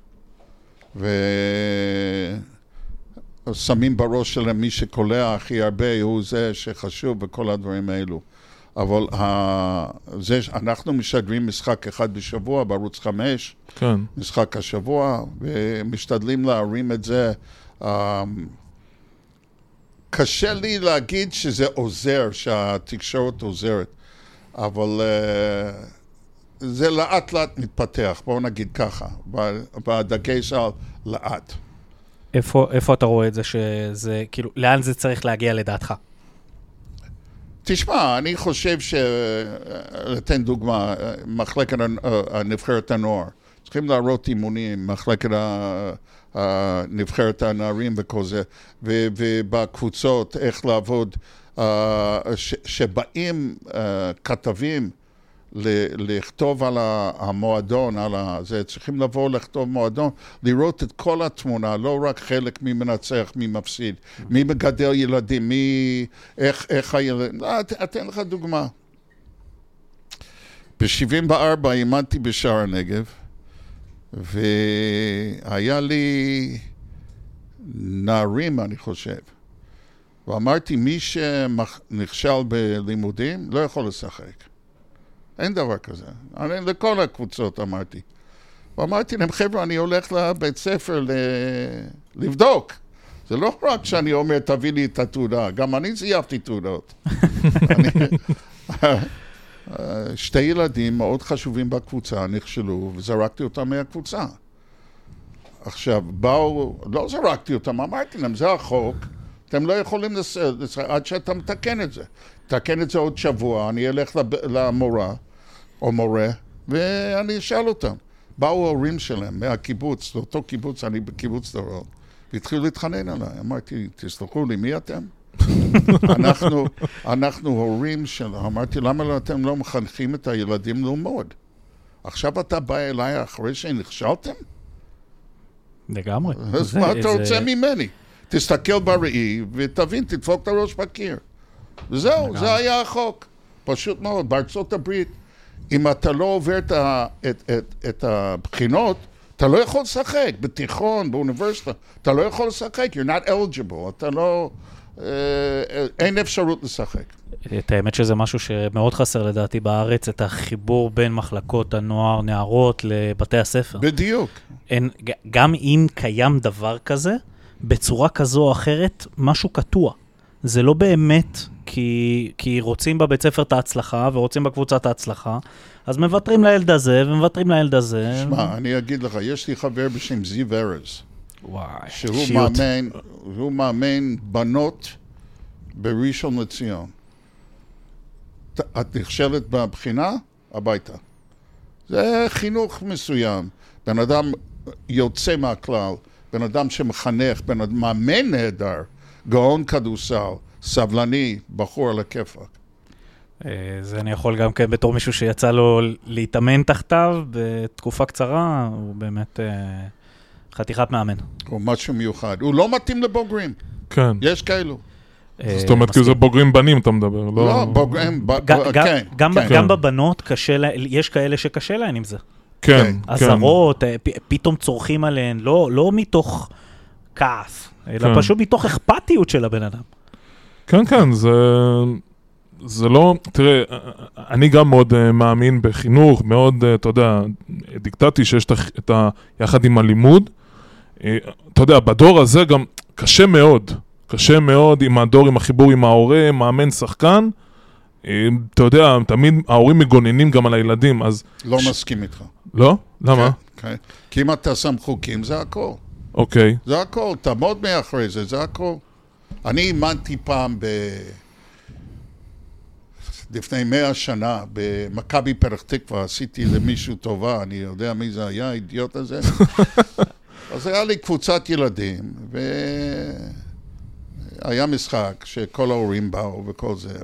ושמים בראש שלהם מי שקולע הכי הרבה הוא זה שחשוב וכל הדברים האלו. אבל זה, אנחנו משדרים משחק אחד בשבוע בערוץ חמש, כן. משחק השבוע, ומשתדלים להרים את זה. קשה לי להגיד שזה עוזר, שהתקשורת עוזרת, אבל זה לאט לאט מתפתח, בואו נגיד ככה, בדגש על לאט. איפה, איפה אתה רואה את זה שזה, כאילו, לאן זה צריך להגיע לדעתך? תשמע, אני חושב ש... לתן דוגמה, מחלקת הנבחרת הנוער. צריכים להראות אימונים, מחלקת הנבחרת הנערים וכל זה, ובקבוצות, איך לעבוד, שבאים כתבים לכתוב על המועדון, על זה, צריכים לבוא לכתוב מועדון, לראות את כל התמונה, לא רק חלק מי מנצח, מי מפסיד, מי מגדל ילדים, מי, איך, איך הילדים, לא, אתן לך דוגמה. ב-שבעים וארבע אימנתי בשער הנגב, והיה לי נערים, אני חושב, ואמרתי, מי שנכשל בלימודים לא יכול לשחק. אין דבר כזה. אני לכל הקבוצות אמרתי. ואמרתי להם, חבר'ה, אני הולך לבית ספר ל... לבדוק. זה לא רק שאני אומר, תביא לי את התעודה, גם אני זייפתי תעודות. אני... שתי ילדים מאוד חשובים בקבוצה נכשלו, וזרקתי אותם מהקבוצה. עכשיו, באו, לא זרקתי אותם, אמרתי להם, זה החוק, אתם לא יכולים לס... עד שאתה מתקן את זה. תקן את זה עוד שבוע, אני אלך למורה, או מורה, ואני אשאל אותם. באו ההורים שלהם מהקיבוץ, לאותו קיבוץ, אני בקיבוץ דרום, והתחילו להתחנן עליי. אמרתי, תסלחו לי, מי אתם? אנחנו, אנחנו הורים שלנו. אמרתי, למה אתם לא מחנכים את הילדים ללמוד? עכשיו אתה בא אליי אחרי שנכשלתם? לגמרי. אז מה אתה רוצה ממני? תסתכל בראי ותבין, תדפוק את הראש בקיר. וזהו, זה היה החוק. פשוט מאוד. בארצות הברית, אם אתה לא עובר את, את, את, את הבחינות, אתה לא יכול לשחק. בתיכון, באוניברסיטה, אתה לא יכול לשחק. You're not eligible. אתה לא... אין אפשרות לשחק. את האמת שזה משהו שמאוד חסר לדעתי בארץ, את החיבור בין מחלקות הנוער, נערות, לבתי הספר. בדיוק. אין, גם אם קיים דבר כזה, בצורה כזו או אחרת, משהו קטוע. זה לא באמת, כי, כי רוצים בבית ספר את ההצלחה, ורוצים בקבוצת ההצלחה, אז מוותרים לילד הזה, ומוותרים לילד הזה. שמע, אני אגיד לך, יש לי חבר בשם זיו ארז. וואי, שהוא מאמן, הוא מאמן בנות בראשון לציון. את נכשלת בבחינה, הביתה. זה חינוך מסוים. בן אדם יוצא מהכלל, בן אדם שמחנך, בן אדם מאמן נהדר, גאון כדורסל, סבלני, בחור על הכיפאק. זה אני יכול גם כן בתור מישהו שיצא לו להתאמן תחתיו בתקופה קצרה, הוא באמת חתיכת מאמן. הוא משהו מיוחד. הוא לא מתאים לבוגרים. כן. יש כאלו. זאת אומרת, כי זה בוגרים בנים אתה מדבר. לא, בוגרים, כן. גם בבנות קשה להם, יש כאלה שקשה להם עם זה. כן. עזרות, פתאום צורכים עליהן, לא מתוך כעס, אלא פשוט מתוך אכפתיות של הבן אדם. כן, כן, זה... זה לא, תראה, אני גם מאוד מאמין בחינוך, מאוד, אתה יודע, דיקטטי שיש את ה... יחד עם הלימוד. אתה יודע, בדור הזה גם קשה מאוד, קשה מאוד עם הדור, עם החיבור עם ההורה, מאמן שחקן. אתה יודע, תמיד ההורים מגוננים גם על הילדים, אז... לא מסכים איתך. לא? למה? כן, כי אם אתה שם חוקים, זה הכל. אוקיי. זה הכל, תעמוד מאחרי זה, זה הכל. אני אימנתי פעם ב... לפני מאה שנה, במכבי פתח תקווה, עשיתי למישהו טובה, אני יודע מי זה היה, האידיוט הזה. אז היה לי קבוצת ילדים, והיה משחק שכל ההורים באו וכל זה,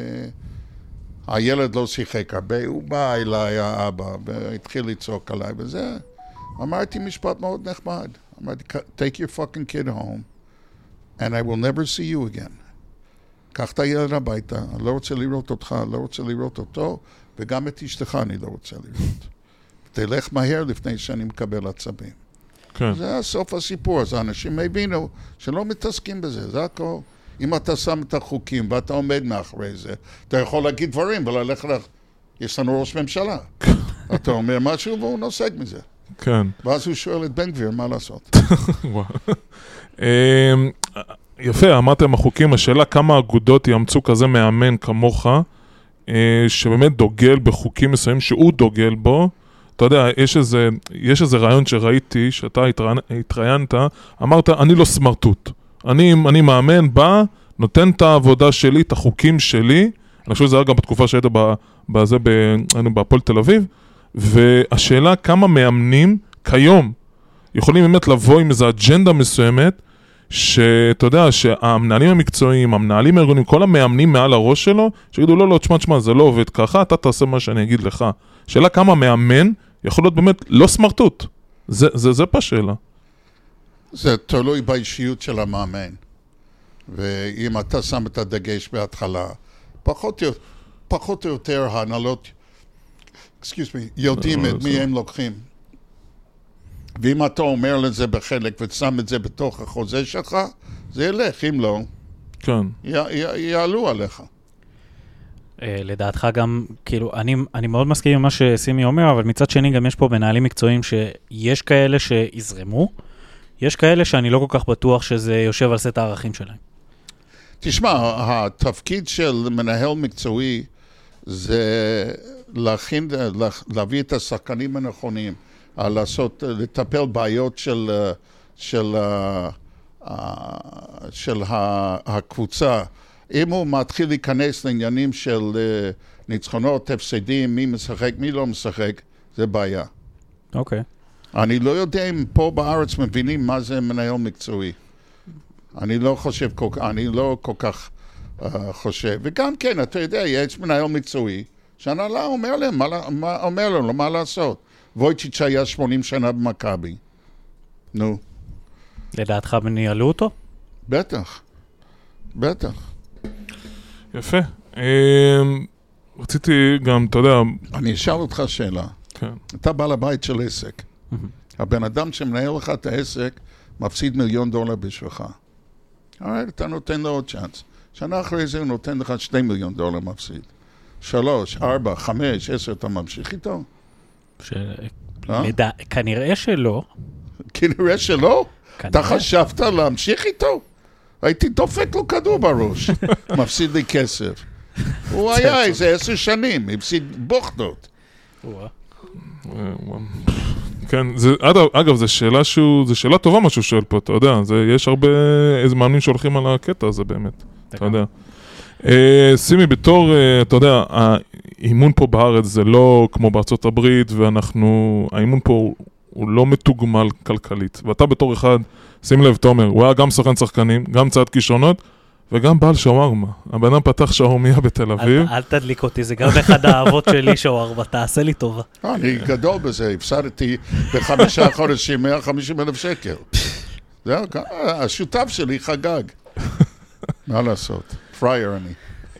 והילד לא שיחק הרבה, הוא בא אליי, האבא, והתחיל לצעוק עליי, וזה, אמרתי משפט מאוד נחמד. אמרתי, take your fucking kid home, and I will never see you again. קח את הילד הביתה, אני לא רוצה לראות אותך, אני לא רוצה לראות אותו, וגם את אשתך אני לא רוצה לראות. תלך מהר לפני שאני מקבל עצבים. כן. זה הסוף הסיפור, אז האנשים הבינו שלא מתעסקים בזה, זה הכל. אם אתה שם את החוקים ואתה עומד מאחורי זה, אתה יכול להגיד דברים וללכת לך, יש לנו ראש ממשלה. אתה אומר משהו והוא נוסק מזה. כן. ואז הוא שואל את בן גביר מה לעשות. יפה, אמרתם החוקים, השאלה כמה אגודות יאמצו כזה מאמן כמוך, שבאמת דוגל בחוקים מסוימים שהוא דוגל בו. אתה יודע, יש איזה, יש איזה רעיון שראיתי, שאתה התראיינת, אמרת, אני לא סמרטוט. אני, אני מאמן, בא, נותן את העבודה שלי, את החוקים שלי, אני חושב שזה היה גם בתקופה שהיית בזה, היינו בהפועל תל אביב, והשאלה כמה מאמנים כיום יכולים באמת לבוא עם איזו אג'נדה מסוימת, שאתה יודע, שהמנהלים המקצועיים, המנהלים הארגונים, כל המאמנים מעל הראש שלו, שיגידו, לא, לא, תשמע, תשמע, זה לא עובד ככה, אתה תעשה מה שאני אגיד לך. שאלה כמה מאמן יכול להיות באמת לא סמרטוט. זה, זה, זה פה שאלה. זה תלוי באישיות של המאמן. ואם אתה שם את הדגש בהתחלה, פחות, פחות או יותר ההנהלות, excuse me, יודעים את מי הם לוקחים. ואם אתה אומר לזה בחלק ושם את זה בתוך החוזה שלך, זה ילך, אם לא, כן. י, י, יעלו עליך. לדעתך גם, כאילו, אני, אני מאוד מסכים עם מה שסימי אומר, אבל מצד שני גם יש פה מנהלים מקצועיים שיש כאלה שיזרמו, יש כאלה שאני לא כל כך בטוח שזה יושב על סט הערכים שלהם. תשמע, התפקיד של מנהל מקצועי זה להכין, להביא את השחקנים הנכונים, לעשות, לטפל בעיות של, של, של הקבוצה. אם הוא מתחיל להיכנס לעניינים של ניצחונות, הפסדים, מי משחק, מי לא משחק, זה בעיה. אוקיי. אני לא יודע אם פה בארץ מבינים מה זה מנהל מקצועי. אני לא חושב, אני לא כל כך uh, חושב. וגם כן, אתה יודע, יש מנהל מקצועי, שהנהלה אומר להם, מה, מה, אומר להם, מה לעשות. וויצ'יץ' היה שמונים שנה במכבי. נו. לדעתך ניהלו אותו? בטח. בטח. יפה. רציתי גם, אתה יודע... אני אשאל אותך שאלה. כן. אתה בא לבית של עסק. הבן אדם שמנהל לך את העסק, מפסיד מיליון דולר בשבילך. הרי אתה נותן לו עוד צ'אנס. שנה אחרי זה הוא נותן לך שתי מיליון דולר מפסיד. שלוש, ארבע, חמש, עשר, אתה ממשיך איתו? כנראה שלא. כנראה שלא? אתה חשבת להמשיך איתו? הייתי דופק לו כדור בראש. מפסיד לי כסף. הוא היה איזה עשר שנים, הפסיד בוכנות. כן, אגב, זו שאלה שהוא, זו שאלה טובה מה שהוא שואל פה, אתה יודע, יש הרבה, איזה מאמנים שהולכים על הקטע הזה באמת, אתה יודע. שימי, בתור, אתה יודע, האימון פה בארץ זה לא כמו בארצות הברית, ואנחנו, האימון פה הוא לא מתוגמל כלכלית, ואתה בתור אחד, שים לב, תומר, הוא היה גם סוכן שחקנים, גם צעד כישרונות, וגם בעל שווארמה. הבן אדם פתח שווארמיה בתל אביב. אל תדליק אותי, זה גם אחד האהבות שלי שווארמה, תעשה לי טובה. אני גדול בזה, הפסדתי בחמישה חודשים מאה וחמישים אלף שקל. זהו, השותף שלי חגג. מה לעשות? פרייר אני.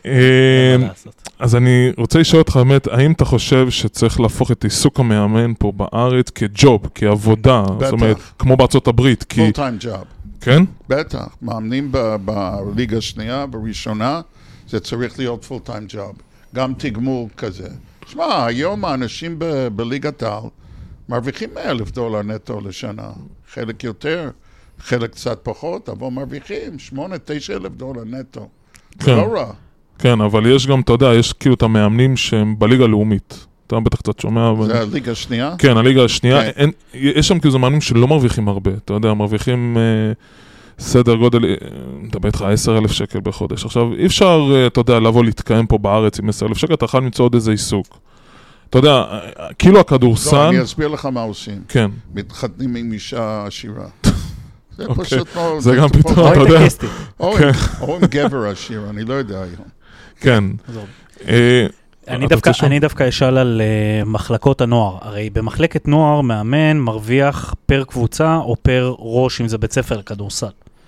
אז אני רוצה לשאול אותך באמת, האם אתה חושב שצריך להפוך את עיסוק המאמן פה בארץ כג'וב, כעבודה? זאת אומרת, כמו בארצות הברית. פול טיים ג'וב. כן? בטח, מאמנים בליגה השנייה, בראשונה, זה צריך להיות פול טיים ג'וב. גם תגמול כזה. שמע, היום האנשים בליגת העל מרוויחים מאה אלף דולר נטו לשנה. חלק יותר, חלק קצת פחות, אבל מרוויחים שמונה, תשע אלף דולר נטו. זה לא רע. כן, אבל יש גם, אתה יודע, יש כאילו את המאמנים שהם בליגה הלאומית. אתה בטח קצת שומע. זה הליגה השנייה? כן, הליגה השנייה. יש שם כאילו מאמנים שלא מרוויחים הרבה. אתה יודע, מרוויחים סדר גודל, מדבר איתך עשרה אלף שקל בחודש. עכשיו, אי אפשר, אתה יודע, לבוא להתקיים פה בארץ עם עשרה אלף שקל, אתה יכול למצוא עוד איזה עיסוק. אתה יודע, כאילו הכדורסל... לא, אני אסביר לך מה עושים. כן. מתחתנים עם אישה עשירה. זה אוקיי. פשוט מאוד... זה גם פתרון, אתה יודע. או עם- או עם גבר עשיר, אני לא יודע היום. כן. אה, אני אתה דווקא, רוצה לשאול? אני דווקא אשאל על uh, מחלקות הנוער. הרי במחלקת נוער מאמן מרוויח פר קבוצה או פר ראש, אם זה בית ספר לכדורסל.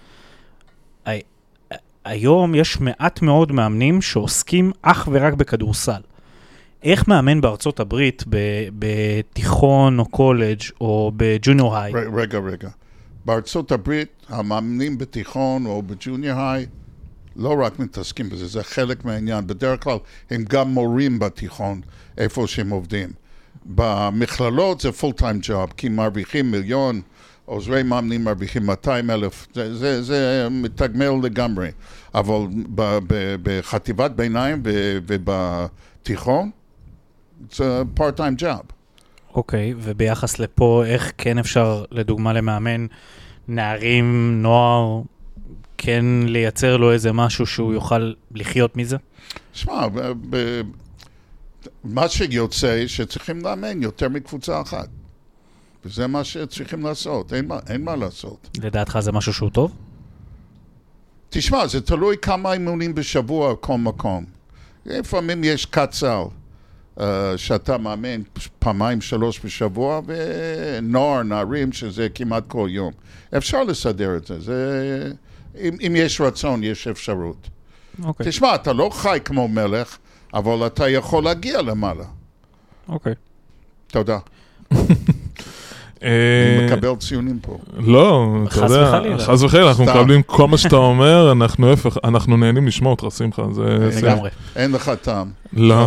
הי- היום יש מעט מאוד מאמנים שעוסקים אך ורק בכדורסל. איך מאמן בארצות הברית, ב- בתיכון או קולג' או בג'וניור היי? ר- רגע, רגע. בארצות הברית, המאמנים בתיכון או בג'וניור היי, לא רק מתעסקים בזה, זה חלק מהעניין. בדרך כלל הם גם מורים בתיכון, איפה שהם עובדים. במכללות זה full time job, כי מרוויחים מיליון, עוזרי מאמנים מרוויחים מאתיים אלף, זה, זה, זה מתגמל לגמרי. אבל ב, ב, בחטיבת ביניים ו, ובתיכון, זה part time job. אוקיי, וביחס לפה, איך כן אפשר, לדוגמה למאמן, נערים, נוער, כן לייצר לו איזה משהו שהוא יוכל לחיות מזה? שמע, ב- ב- מה שיוצא שצריכים לאמן יותר מקבוצה אחת. וזה מה שצריכים לעשות, אין מה, אין מה לעשות. לדעתך זה משהו שהוא טוב? תשמע, זה תלוי כמה אימונים בשבוע כל מקום. לפעמים יש קצר uh, שאתה מאמן פעמיים שלוש בשבוע, ונוער, נערים, שזה כמעט כל יום. אפשר לסדר את זה, זה אם, אם יש רצון, יש אפשרות. אוקיי, תשמע, אתה לא חי כמו מלך, אבל אתה יכול להגיע למעלה. אוקיי. תודה. אה, אני מקבל ציונים פה. לא, אתה חס יודע, וחלילה. חס וחלילה, אנחנו סתם. מקבלים כל מה שאתה אומר, אנחנו ההפך, אנחנו נהנים לשמוע אותך, שמחה, זה... זה- לגמרי. אין לך טעם. לא.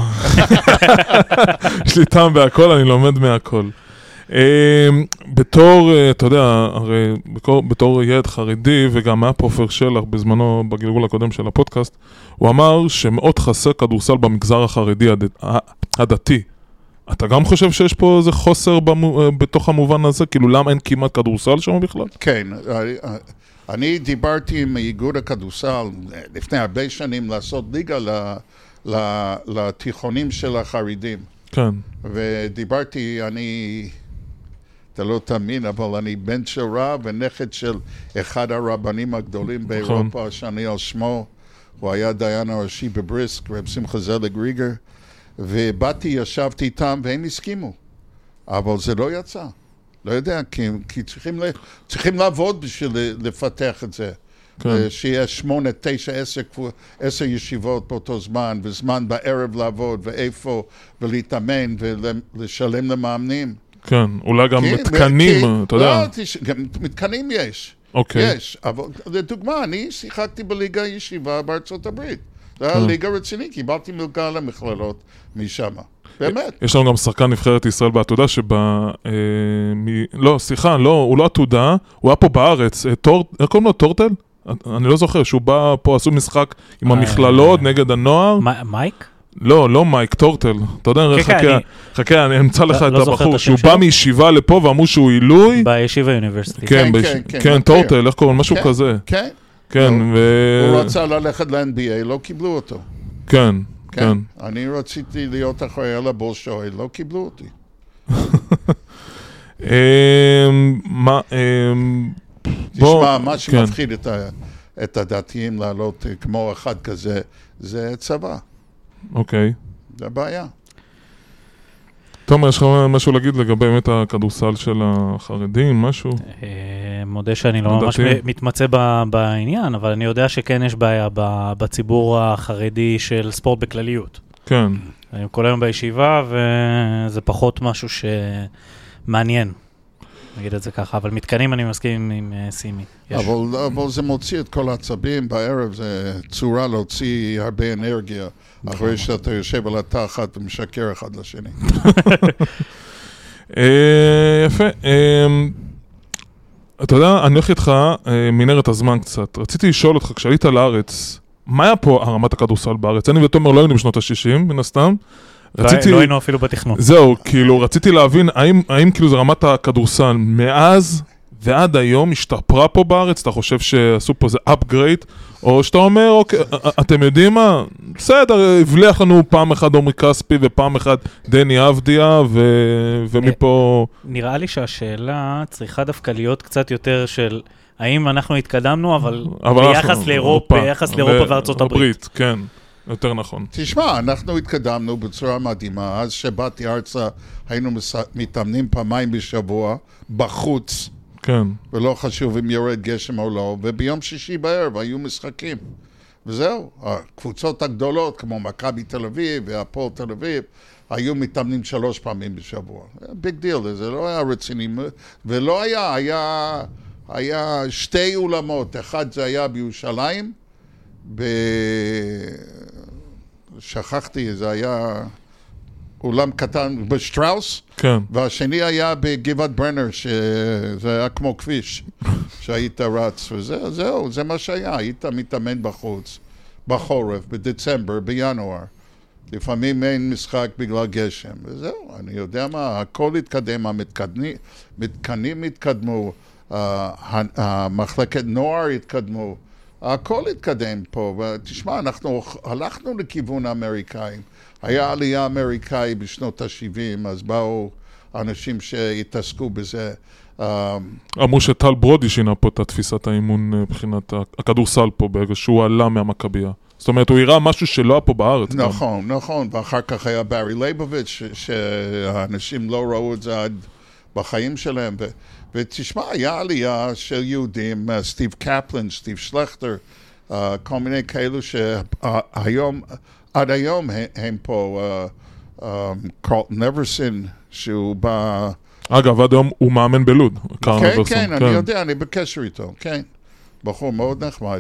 יש לי טעם בהכל, אני לומד מהכל. אה, בתור, אה, אתה יודע, הרי בתור- בתור ילד חרדי, וגם היה פה עופר שלח בזמנו, בגלגול הקודם של הפודקאסט, הוא אמר שמאוד חסר כדורסל במגזר החרדי הד- ה- הדתי. אתה גם חושב שיש פה איזה חוסר במו- אה, בתוך המובן הזה? כאילו, למה אין כמעט כדורסל שם בכלל? כן, אני- אני דיברתי עם איגוד הכדורסל לפני הרבה שנים לעשות ליגה ל- ל- לתיכונים של החרדים. כן. ודיברתי, אני, אתה לא תאמין, אבל אני בן של רב ונכד של אחד הרבנים הגדולים באירופה, שאני על שמו, הוא היה דיין הראשי בבריסק, רב שמחה זלג ריגר, ובאתי, ישבתי איתם והם הסכימו, אבל זה לא יצא. לא יודע, כי, כי צריכים, ל, צריכים לעבוד בשביל לפתח את זה. כן. שיהיה שמונה, תשע, עשר, עשר ישיבות באותו זמן, וזמן בערב לעבוד, ואיפה, ולהתאמן, ולשלם למאמנים. כן, אולי גם כי- תקנים, כי- אתה יודע. לא, תש- גם מתקנים יש. אוקיי. יש, אבל לדוגמה, אני שיחקתי בליגה ישיבה בארצות הברית. זה היה כן. ליגה רציני, קיבלתי מלגה למכללות משם. באמת. יש לנו גם שחקן נבחרת ישראל בעתודה שבה... אה, מ... לא, סליחה, לא, הוא לא עתודה, הוא היה פה בארץ. אה, טור... איך קוראים לו? טורטל? אני לא זוכר, שהוא בא פה, עשו משחק עם אה, המכללות נגד הנוער. מ- מייק? לא, לא מייק, טורטל. אתה יודע, כן, חכה, אני- חכה, אני אמצא לך לא- את לא זוכר את הבחור, השם שהוא שלו. בא מישיבה לפה ואמרו שהוא עילוי. בישיבה אוניברסיטי. כן, כן, ביש- כן, כן, כן, מכיר. טורטל, איך קוראים? משהו כן. כזה. כן. כן, ו... הוא רצה ללכת ל-אן בי איי, לא קיבלו אותו. כן, כן. כן. אני רציתי להיות אחראי על הבולשוי, לא קיבלו אותי. אמ, מה... אמ, בוא- תשמע, מה כן. שמפחיד את ה- את הדתיים לעלות אה, כמו אחד כזה, זה צבא. אוקיי. זה הבעיה. תומר, יש לך משהו להגיד לגבי באמת הכדורסל של החרדים, משהו? אה, מודה שאני לא ממש לדעתי. מ- מתמצא ב- בעניין, אבל אני יודע שכן יש בעיה ב- בציבור החרדי של ספורט בכלליות. כן. אני כל היום בישיבה, וזה פחות משהו שמעניין, נגיד את זה ככה, אבל מתקנים אני מסכים עם אה, סימי. יש. אבל, אבל זה מוציא את כל העצבים בערב, זה צורה להוציא הרבה אנרגיה, אחרי שאתה יושב על התחת ומשקר אחד לשני. אה, יפה. אה, אתה יודע, אני הולך איתך אה, מנהרת הזמן קצת. רציתי לשאול אותך, כשעלית לארץ, מה היה פה הרמת הכדורסל בארץ? אני ותומר לא היינו בשנות ה-שישים, מן הסתם. רציתי... לא היינו אפילו בתכנון. זהו, כאילו, רציתי להבין, האם, האם כאילו זה רמת הכדורסל מאז ועד היום השתפרה פה בארץ? אתה חושב שעשו פה איזה upgrade, או שאתה אומר, אוקיי, אתם יודעים מה? בסדר, הבליח לנו פעם אחת עומרי כספי ופעם אחת דני אבדיה, ומפה... נראה לי שהשאלה צריכה דווקא להיות קצת יותר של האם אנחנו התקדמנו, אבל ביחס לאירופה, ביחס לאירופה וארצות הברית. כן, יותר נכון. תשמע, אנחנו התקדמנו בצורה מדהימה. אז שבאתי ארצה, היינו מתאמנים פעמיים בשבוע, בחוץ. כן. ולא חשוב אם יורד גשם או לא, וביום שישי בערב היו משחקים. וזהו, הקבוצות הגדולות, כמו מכבי תל אביב והפועל תל אביב, היו מתאמנים שלוש פעמים בשבוע. ביג דיל, זה לא היה רציני, ולא היה, היה, היה שתי אולמות, אחד זה היה בירושלים, ב... שכחתי, זה היה אולם קטן בשטראוס, כן. והשני היה בגבעת ברנר, שזה היה כמו כביש, שהיית רץ, וזהו, זהו, זה מה שהיה, היית מתאמן בחוץ, בחורף, בדצמבר, בינואר. לפעמים אין משחק בגלל גשם, וזהו, אני יודע מה, הכל התקדם, המתקדמים, מתקנים התקדמו, המחלקת נוער התקדמו, הכל התקדם פה, ותשמע, אנחנו הלכנו לכיוון האמריקאים, היה עלייה אמריקאי בשנות ה-שבעים, אז באו אנשים שהתעסקו בזה. אמרו שטל ברודי שינה פה את תפיסת האימון מבחינת הכדורסל פה, ברגע שהוא עלה מהמכבייה. זאת אומרת, הוא הראה משהו שלא היה פה בארץ. נכון, גם. נכון, ואחר כך היה ברי לייבוביץ', שהאנשים לא ראו את זה עד בחיים שלהם. ו- ותשמע, היה עלייה של יהודים, סטיב קפלן, סטיב שלכטר, uh, כל מיני כאלו שהיום, עד היום הם פה, uh, um, קרלטון אברסון, שהוא בא... אגב, עד היום הוא מאמן בלוד. כן, כן, כן, אני יודע, אני בקשר איתו, כן. בחור מאוד נחמד,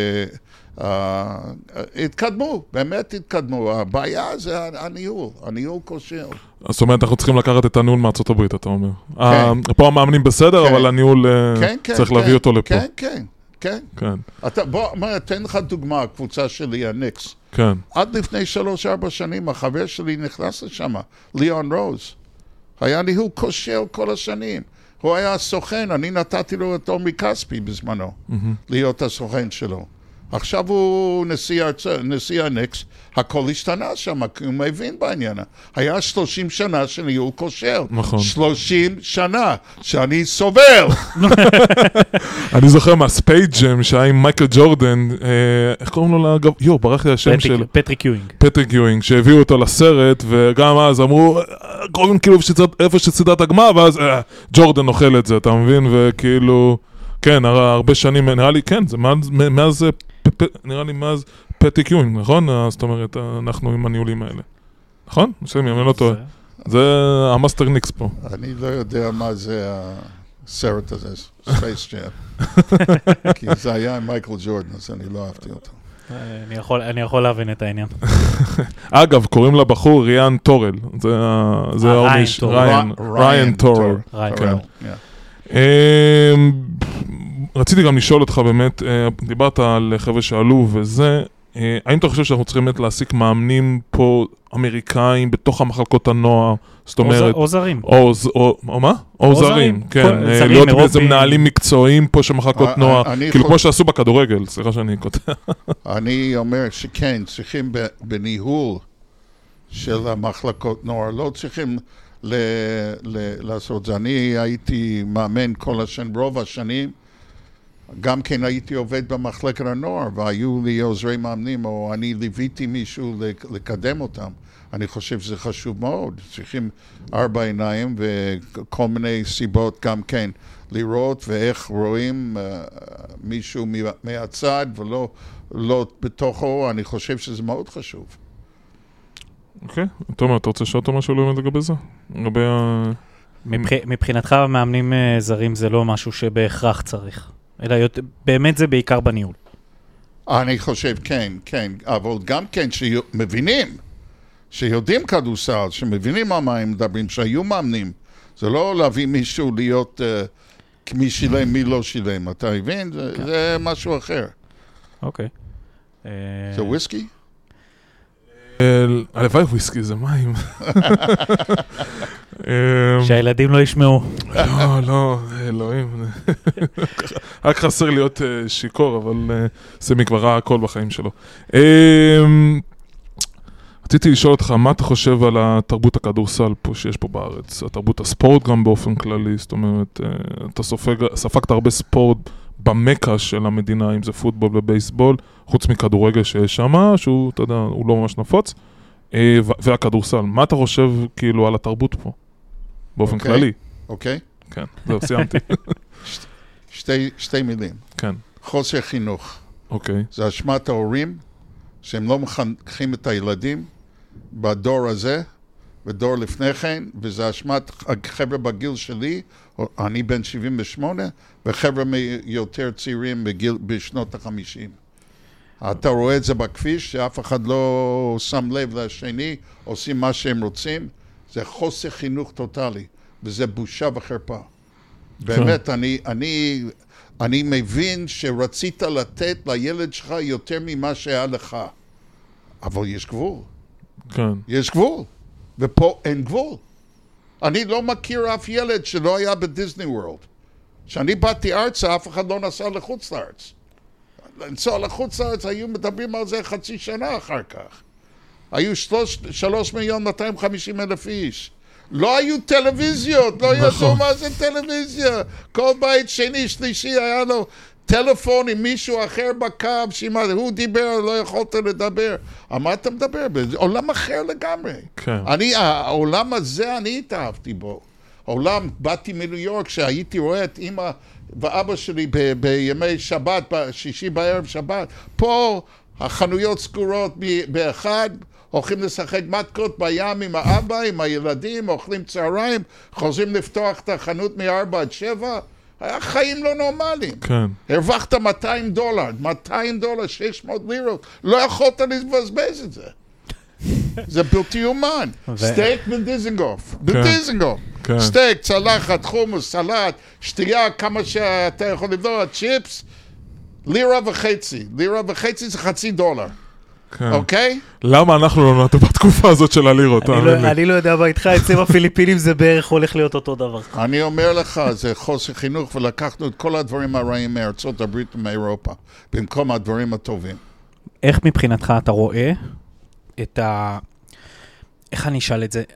והתקדמו, באמת התקדמו. הבעיה זה הניהול, הניהול כושל. זאת אומרת, אנחנו צריכים לקחת את הניהול מארצות הברית, אתה אומר. פה המאמנים בסדר, אבל הניהול צריך להביא אותו לפה. כן, כן, כן. בוא, תן לך דוגמה, הקבוצה שלי, הניקס. כן. עד לפני שלוש, ארבע שנים, החבר שלי נכנס לשם, ליאון רוז. היה ניהול כושל כל השנים. הוא היה הסוכן, אני נתתי לו את עומרי כספי בזמנו, mm-hmm. להיות הסוכן שלו. עכשיו הוא נשיא, נשיא הניקס, הכל השתנה שם, כי הוא מבין בעניין. היה שלושים שנה שניהול כושל. נכון. שלושים שנה שאני סובל. אני זוכר מהספייד ג'ם שהיה עם מייקל ג'ורדן, איך קוראים לו לאגב? יו, ברח לי השם של... פטריק יואינג. פטריק יואינג, שהביאו אותו לסרט, וגם אז אמרו, קוראים כאילו איפה שסדרת הגמר, ואז ג'ורדן אוכל את זה, אתה מבין? וכאילו... כן, הרבה שנים, נראה לי, כן, זה מאז, נראה לי מאז פטריק יואינג, נכון? זאת אומרת, אנחנו עם הניהולים האלה. נכון? אני לא טועה. זה המאסטר ניקס פה. אני לא יודע מה זה הסרט הזה, ספייס ג'ם. כי זה היה עם מייקל ג'ורדן, אז אני לא אהבתי אותו. אני יכול להבין את העניין. אגב, קוראים לבחור ריאן טורל. זה העונש. ריאן טורל. ריאן. רציתי גם לשאול אותך באמת, דיברת על חבר'ה שעלו וזה, האם אתה חושב שאנחנו צריכים באמת להעסיק מאמנים פה אמריקאים בתוך המחלקות הנוער? זאת אומרת... או זרים. או מה? או זרים, כן. להיות באיזה מנהלים מקצועיים פה של מחלקות נוער, כאילו כמו שעשו בכדורגל, סליחה שאני כותב. אני אומר שכן, צריכים בניהול של המחלקות נוער, לא צריכים... ל- ל- לעשות זה. אני הייתי מאמן כל השנים, רוב השנים, גם כן הייתי עובד במחלקת הנוער, והיו לי עוזרי מאמנים, או אני ליוויתי מישהו לקדם אותם. אני חושב שזה חשוב מאוד. צריכים ארבע עיניים וכל מיני סיבות גם כן לראות ואיך רואים uh, מישהו מהצד ולא לא בתוכו. אני חושב שזה מאוד חשוב. אוקיי, תומר, אתה רוצה לשאול אותו משהו לא לגבי זה? לגבי ה... מבחינתך מאמנים זרים זה לא משהו שבהכרח צריך, אלא באמת זה בעיקר בניהול. אני חושב, כן, כן, אבל גם כן שמבינים, שיודעים כדורסל, שמבינים על מה הם מדברים, שהיו מאמנים, זה לא להביא מישהו להיות uh, מי שילם, מי לא שילם, אתה מבין? זה, כן. זה משהו אחר. אוקיי. זה וויסקי? הלוואי וויסקי זה מים. שהילדים לא ישמעו. לא, לא, אלוהים. רק חסר להיות שיקור, אבל סמי כבר ראה הכל בחיים שלו. רציתי לשאול אותך, מה אתה חושב על התרבות הכדורסל פה שיש פה בארץ? התרבות הספורט גם באופן כללי, זאת אומרת, אתה ספגת הרבה ספורט במקה של המדינה, אם זה פוטבול ובייסבול, חוץ מכדורגל שיש שם, שהוא, אתה יודע, הוא לא ממש נפוץ, והכדורסל. מה אתה חושב כאילו על התרבות פה, באופן כללי? אוקיי. כן, זהו, סיימתי. שתי מילים. כן. חוסר חינוך. אוקיי. זה אשמת ההורים, שהם לא מחנכים את הילדים בדור הזה, ודור לפני כן, וזה אשמת החבר'ה בגיל שלי, אני בן שבעים ושמונה, וחבר'ה יותר צעירים בגיל, בשנות החמישים. אתה רואה את זה בכביש, שאף אחד לא שם לב לשני, עושים מה שהם רוצים, זה חוסר חינוך טוטלי, וזה בושה וחרפה. באמת, אני, אני, אני מבין שרצית לתת לילד שלך יותר ממה שהיה לך, אבל יש גבול. כן. יש גבול, ופה אין גבול. אני לא מכיר אף ילד שלא היה בדיסני וורלד. כשאני באתי ארצה, אף אחד לא נסע לחוץ לארץ. לנסוע לחוץ לארץ, היו מדברים על זה חצי שנה אחר כך. היו שלוש, שלוש מיליון מאתיים וחמישים אלף איש. לא היו טלוויזיות, לא ידעו מה זה טלוויזיה. כל בית שני, שלישי, היה לו טלפון עם מישהו אחר בקו, שאם הוא דיבר, לא יכולת לדבר. על מה אתה מדבר? עולם אחר לגמרי. כן. אני, העולם הזה, אני התאהבתי בו. העולם, באתי מניו יורק, שהייתי רואה את אמא ואבא שלי ב- בימי שבת, בשישי בערב שבת. פה החנויות סגורות באחד, הולכים לשחק מתקות בים עם האבא, עם הילדים, אוכלים צהריים, חוזרים לפתוח את החנות מארבע עד שבע. היה חיים לא נורמליים. כן. הרווחת מאתיים דולר, מאתיים דולר, שש מאות לירות. לא יכולת לבזבז את זה. זה בלתי יומן. סטייק בדיזנגוף. בדיזנגוף. סטייק, צלחת, חומוס, סלט, שתייה, כמה שאתה יכול לבדוק, צ'יפס, לירה וחצי. לירה וחצי זה חצי דולר. אוקיי? למה אנחנו לא נעטו בתקופה הזאת של הלירות? אני לא יודע מה איתך, אצלם הפיליפינים זה בערך הולך להיות אותו דבר. אני אומר לך, זה חוסר חינוך, ולקחנו את כל הדברים הרעים מארצות הברית ומאירופה, במקום הדברים הטובים. איך מבחינתך אתה רואה את ה... איך אני אשאל את זה?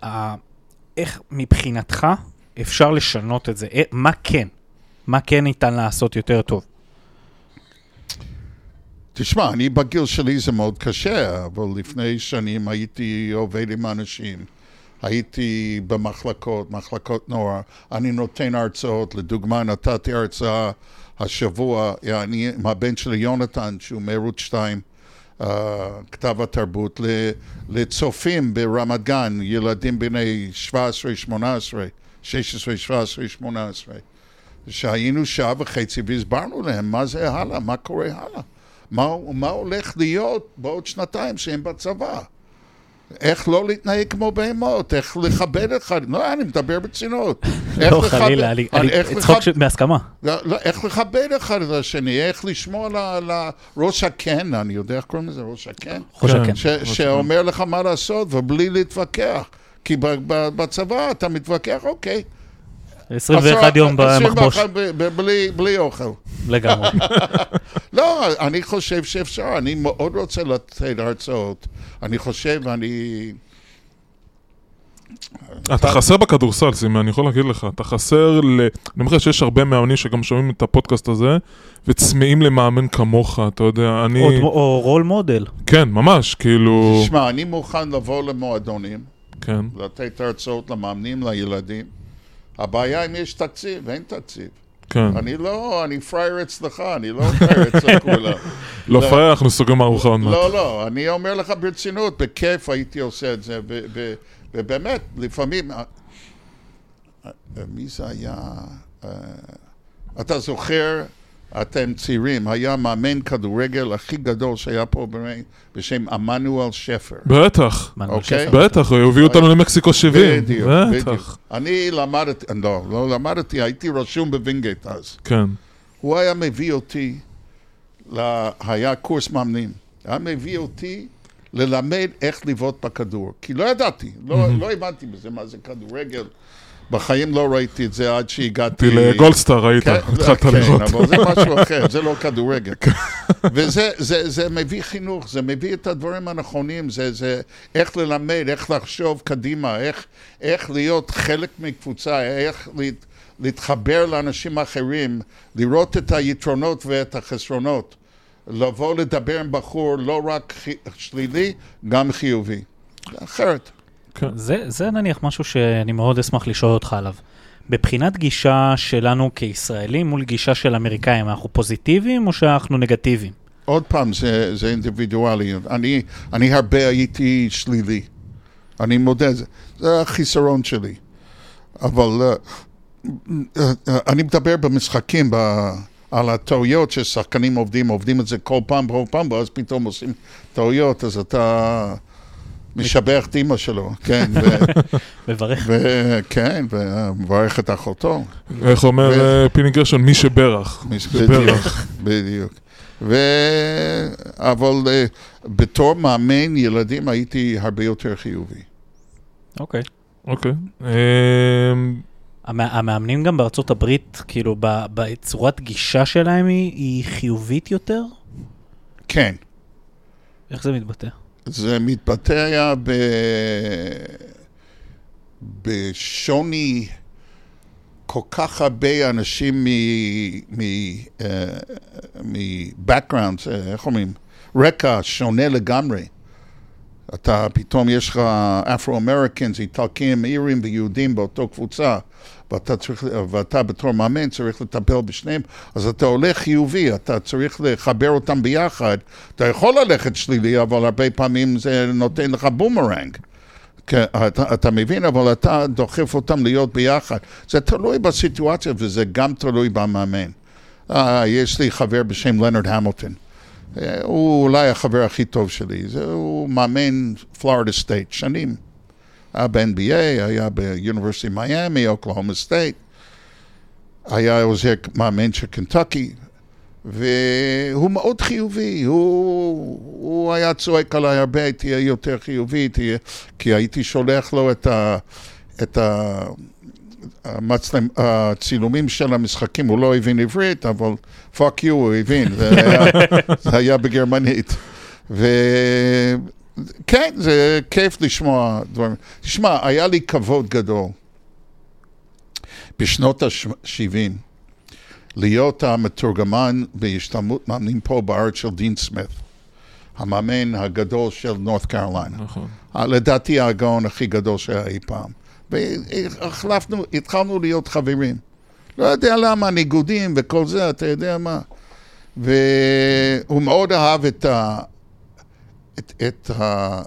איך מבחינתך אפשר לשנות את זה? מה כן? מה כן ניתן לעשות יותר טוב? תשמע, אני בגיל שלי זה מאוד קשה, אבל לפני שנים הייתי עובד עם אנשים, הייתי במחלקות, מחלקות נוער, אני נותן הרצאות, לדוגמה נתתי הרצאה השבוע, אני עם הבן שלי יונתן, שהוא מערוץ שתיים, uh, כתב התרבות, לצופים ברמת גן, ילדים בני שבע עשרה, שמונה עשרה, שש עשרה, שבע עשרה, שמונה עשרה, שהיינו שעה וחצי והסברנו להם מה זה הלאה, מה קורה הלאה. מה, מה הולך להיות בעוד שנתיים שהם בצבא? איך לא להתנהג כמו בהמות? איך לכבד אחד? לא, אני מדבר בצינות. לא, חלילה, אני צחוק בהסכמה. איך לכבד אחד את השני? איך לשמוע לראש הקן, אני יודע איך קוראים לזה, ראש הקן? ראש הקן. שאומר לך מה לעשות ובלי להתווכח. כי בצבא אתה מתווכח, אוקיי. עשרים ואחד יום במחבוש. בלי אוכל. לגמרי. לא, אני חושב שאפשר, אני מאוד רוצה לתת הרצאות. אני חושב, אני... אתה חסר בכדורסל, סימי, אני יכול להגיד לך. אתה חסר ל... אני אומר שיש הרבה מאמנים שגם שומעים את הפודקאסט הזה, וצמאים למאמן כמוך, אתה יודע, אני... או רול מודל. כן, ממש, כאילו... תשמע, אני מוכן לבוא למועדונים, כן. לתת הרצאות למאמנים, לילדים. הבעיה אם יש תקציב, אין תקציב. כן. אני לא, אני פרייר אצלך, אני לא פרייר אצל כולם. לא פרייר, אנחנו סוגרים ארוחה עוד מעט. לא, לא, אני אומר לך ברצינות, בכיף הייתי עושה את זה, ובאמת, לפעמים, מי זה היה? אתה זוכר, אתם צעירים, היה מאמן כדורגל הכי גדול שהיה פה בשם עמנואל שפר. בטח, בטח, הוא הביא אותנו למקסיקו שבעים. בדיוק, בדיוק. אני למדתי, לא, לא למדתי, הייתי רשום בווינגייט אז. כן. הוא היה מביא אותי, היה קורס מאמנים, היה מביא אותי ללמד איך לבעוט בכדור. כי לא ידעתי, לא, לא הבנתי בזה מה זה כדורגל. בחיים לא ראיתי את זה עד שהגעתי... לגולדסטאר ראית, התחלת לראות. כן, אבל זה משהו אחר, זה לא כדורגל. וזה זה, זה מביא חינוך, זה מביא את הדברים הנכונים, זה, זה איך ללמד, איך לחשוב קדימה, איך, איך להיות חלק מקבוצה, איך להת, להתחבר לאנשים אחרים, לראות את היתרונות ואת החסרונות, לבוא לדבר עם בחור לא רק שלילי, גם חיובי. אחרת. זה, זה נניח משהו שאני מאוד אשמח לשאול אותך עליו. בבחינת גישה שלנו כישראלים מול גישה של אמריקאים, אנחנו פוזיטיביים או שאנחנו נגטיביים? עוד פעם, זה, זה אינדיבידואלי. אני, אני הרבה הייתי שלילי. אני מודה, זה, זה החיסרון שלי. אבל uh, uh, uh, אני מדבר במשחקים, ב, על הטעויות ששחקנים עובדים, עובדים את זה כל פעם, כל פעם, ואז פתאום עושים טעויות, אז אתה... משבח את אמא שלו, כן. מברך. כן, ומברך את אחותו. איך אומר פיני גרשון, מי שברך. מי שברך. בדיוק. אבל בתור מאמן ילדים הייתי הרבה יותר חיובי. אוקיי. אוקיי. המאמנים גם בארצות הברית, כאילו, בצורת גישה שלהם היא חיובית יותר? כן. איך זה מתבטא? זה מתבטא היה ב... בשוני כל כך הרבה אנשים מ-background, איך אומרים? רקע שונה לגמרי. אתה פתאום יש לך אפרו-אמריקנס, איטלקים, אירים ויהודים באותו קבוצה, ואתה, צריך, ואתה בתור מאמן צריך לטפל בשניהם, אז אתה הולך חיובי, אתה צריך לחבר אותם ביחד. אתה יכול ללכת שלילי, אבל הרבה פעמים זה נותן לך בומרנג. אתה, אתה מבין, אבל אתה דוחף אותם להיות ביחד. זה תלוי בסיטואציה, וזה גם תלוי במאמן. אה, יש לי חבר בשם לנרד המילטון. הוא אולי החבר הכי טוב שלי. הוא מאמן פלורידה סטייט, שנים. היה ב-אן בי איי, היה ב-University מיאמי, אוקלהומה סטייט. היה עוזר מאמן של קנטקי. והוא מאוד חיובי. הוא, הוא היה צועק עליי הרבה, תהיה יותר חיובי, תהיה, כי הייתי שולח לו את ה... את ה המצלם, הצילומים של המשחקים, הוא לא הבין עברית, אבל fuck you, הוא הבין, זה היה, זה היה בגרמנית. וכן, זה כיף לשמוע דברים. תשמע, היה לי כבוד גדול בשנות ה-שבעים, להיות המתורגמן בהשתלמות מאמנים פה בארץ של דין סמית, המאמן הגדול של נורת קרוליינה. נכון. לדעתי הגאון הכי גדול שהיה אי פעם. והחלפנו, התחלנו להיות חברים. לא יודע למה, ניגודים וכל זה, אתה יודע מה. והוא מאוד אהב את ה... את, את ה...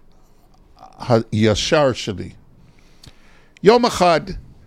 הישר שלי. יום אחד,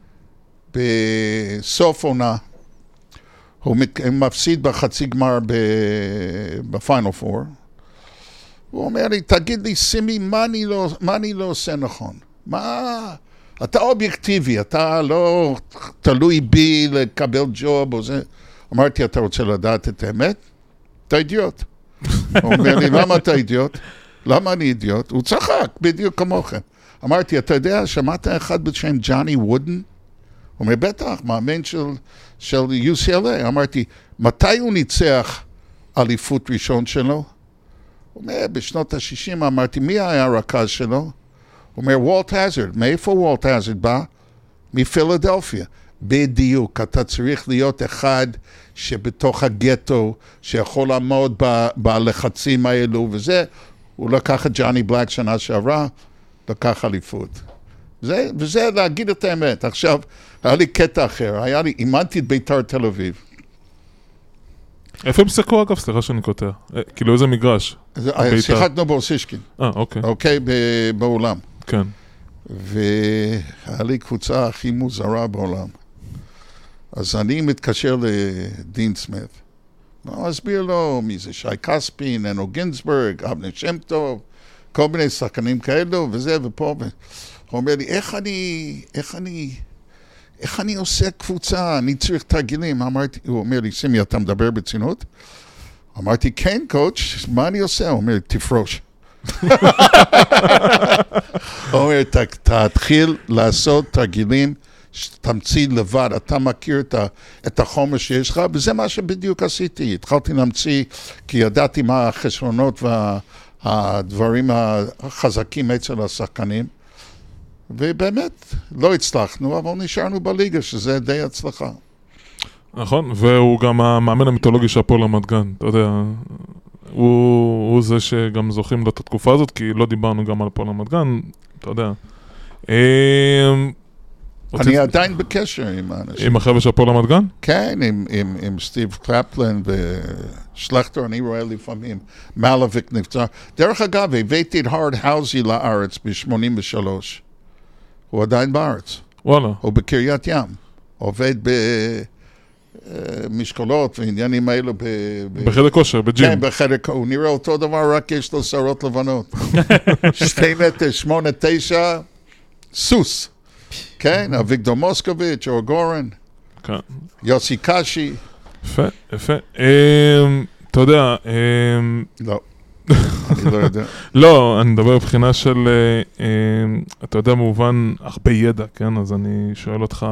בסוף עונה, הוא מפסיד בחצי גמר בפיינל פור. הוא אומר לי, תגיד לי, סימי, מה אני לא, מה אני לא עושה נכון? מה... אתה אובייקטיבי, אתה לא תלוי בי לקבל ג'וב או זה. אמרתי, אתה רוצה לדעת את האמת? אתה אידיוט. הוא אומר לי, למה אתה אידיוט? למה אני אידיוט? הוא צחק, בדיוק כמוכם. אמרתי, אתה יודע, שמעת אחד בשם ג'וני וודן? הוא אומר, בטח, מאמן של, של יו סי אל איי. אמרתי, מתי הוא ניצח אליפות ראשון שלו? הוא אומר, בשנות ה-שישים, אמרתי, מי היה הרכז שלו? הוא אומר, וולט הזרד. מאיפה וולט הזרד בא? מפילדלפיה. בדיוק, אתה צריך להיות אחד שבתוך הגטו, שיכול לעמוד ב- בלחצים האלו, וזה, הוא לקח את ג'וני בלק שנה שעברה, לקח אליפות. זה, וזה להגיד את האמת. עכשיו, היה לי קטע אחר, היה לי, אימנתי את בית"ר תל אביב. איפה הם שיחקו אגב? סליחה שאני קוטע. כאילו איזה מגרש? שיחקנו באוסישקין. אה, אוקיי. אוקיי, באולם. כן. והיה לי קבוצה הכי מוזרה בעולם. אז אני מתקשר לדין סמית. אני אסביר לו מי זה שי כספי, ננו גינסברג, אבנר שם טוב, כל מיני שחקנים כאלו, וזה ופה. הוא אומר לי, איך אני, איך אני, איך אני עושה קבוצה? אני צריך תרגילים. אמרתי, הוא אומר לי, סימי, אתה מדבר ברצינות? אמרתי, כן, קואץ', מה אני עושה? הוא אומר לי, תפרוש. הוא אומר, תתחיל לעשות תרגילים, תמציא לבד, אתה מכיר את החומר שיש לך, וזה מה שבדיוק עשיתי. התחלתי להמציא, כי ידעתי מה החסרונות והדברים החזקים אצל השחקנים, ובאמת לא הצלחנו, אבל נשארנו בליגה, שזה די הצלחה. נכון, והוא גם המאמן המיתולוגי של הפועל רמת גן, אתה יודע, הוא, הוא זה שגם זוכים את התקופה הזאת, כי לא דיברנו גם על הפועל רמת גן, אתה יודע. אני עדיין בקשר עם האנשים. עם החבר'ה של הפועל רמת גן? כן, עם, עם, עם סטיב קלפלן ושלכטר, אני רואה לפעמים, מלאביק נפצע. דרך אגב, הבאתי את הרד האוזי לארץ ב-שמונים ושלוש. הוא עדיין בארץ. וואלה. הוא בקריית ים. עובד במשקולות ועניינים האלו. ב, ב... בחדר כושר, בג'ים. כן, בחדר כושר. הוא נראה אותו דבר, רק יש לו שערות לבנות. שתי מטר, שמונה, תשע, סוס. כן, אביגדור מוסקוביץ', אור גורן, כן. יוסי קשי. יפה, יפה. אתה יודע... לא, אני לא יודע. לא, אני מדבר בבחינה של, אתה יודע, מובן הרבה ידע, כן? אז אני שואל אותך,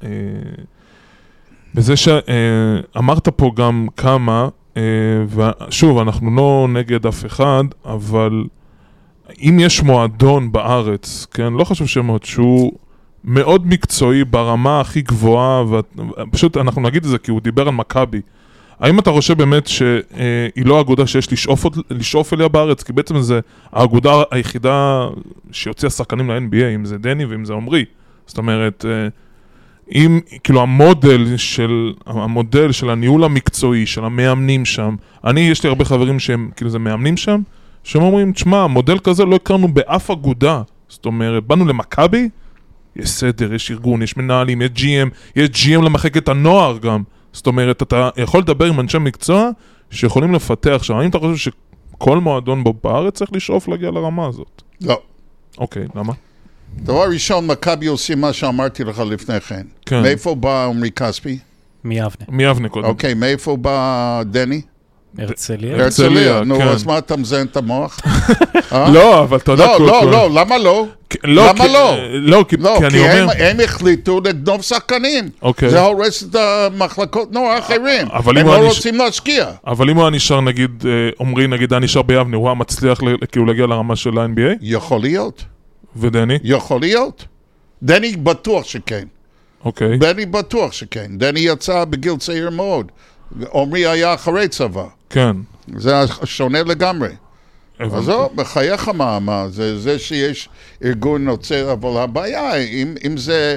בזה שאמרת פה גם כמה, ושוב, אנחנו לא נגד אף אחד, אבל אם יש מועדון בארץ, כן? לא חשוב שמות, שהוא מאוד מקצועי ברמה הכי גבוהה, ופשוט אנחנו נגיד את זה כי הוא דיבר על מכבי. האם אתה חושב באמת שהיא לא האגודה שיש לשאוף, לשאוף אליה בארץ? כי בעצם זה האגודה היחידה שיוציא השחקנים ל-אן בי איי, אם זה דני ואם זה עומרי. זאת אומרת, אם, כאילו המודל של, המודל של הניהול המקצועי, של המאמנים שם, אני, יש לי הרבה חברים שהם, כאילו זה מאמנים שם, שהם אומרים, תשמע, מודל כזה לא הכרנו באף אגודה. זאת אומרת, באנו למכבי, יש סדר, יש ארגון, יש מנהלים, יש ג'י אם, יש ג'י אם למחלקת הנוער גם. זאת אומרת, אתה יכול לדבר עם אנשי מקצוע שיכולים לפתח שם. האם אתה חושב שכל מועדון בו בארץ צריך לשאוף להגיע לרמה הזאת? לא. אוקיי, למה? דבר ראשון, מכבי עושים מה שאמרתי לך לפני כן. כן. מאיפה בא עמרי כספי? מיבנה. מיבנה קודם. אוקיי, מאיפה בא דני? הרצליה. הרצליה, נו, כן. אז מה אתה מזיין את המוח? לא, אבל אתה יודע... לא, לא, לא, למה לא? למה לא? לא, כי אני אומר... כי הם החליטו לגנוב שחקנים. אוקיי. זה הורס את המחלקות נוער אחרים. אבל הם אם לא אני- רוצים להשקיע. אבל אם הוא נשאר, נגיד, עומרי, נגיד, נשאר ביבנה, הוא היה מצליח ל- כאילו להגיע לרמה של ה-אן בי איי? יכול להיות. ודני? יכול להיות. דני בטוח שכן. אוקיי. דני בטוח שכן. דני יצא בגיל צעיר מאוד. עומרי היה אחרי צבא. כן. זה שונה לגמרי. הבנתי. אז זהו, בחייך מה, מה, זה, זה שיש ארגון נוצר, אבל הבעיה, אם, אם זה...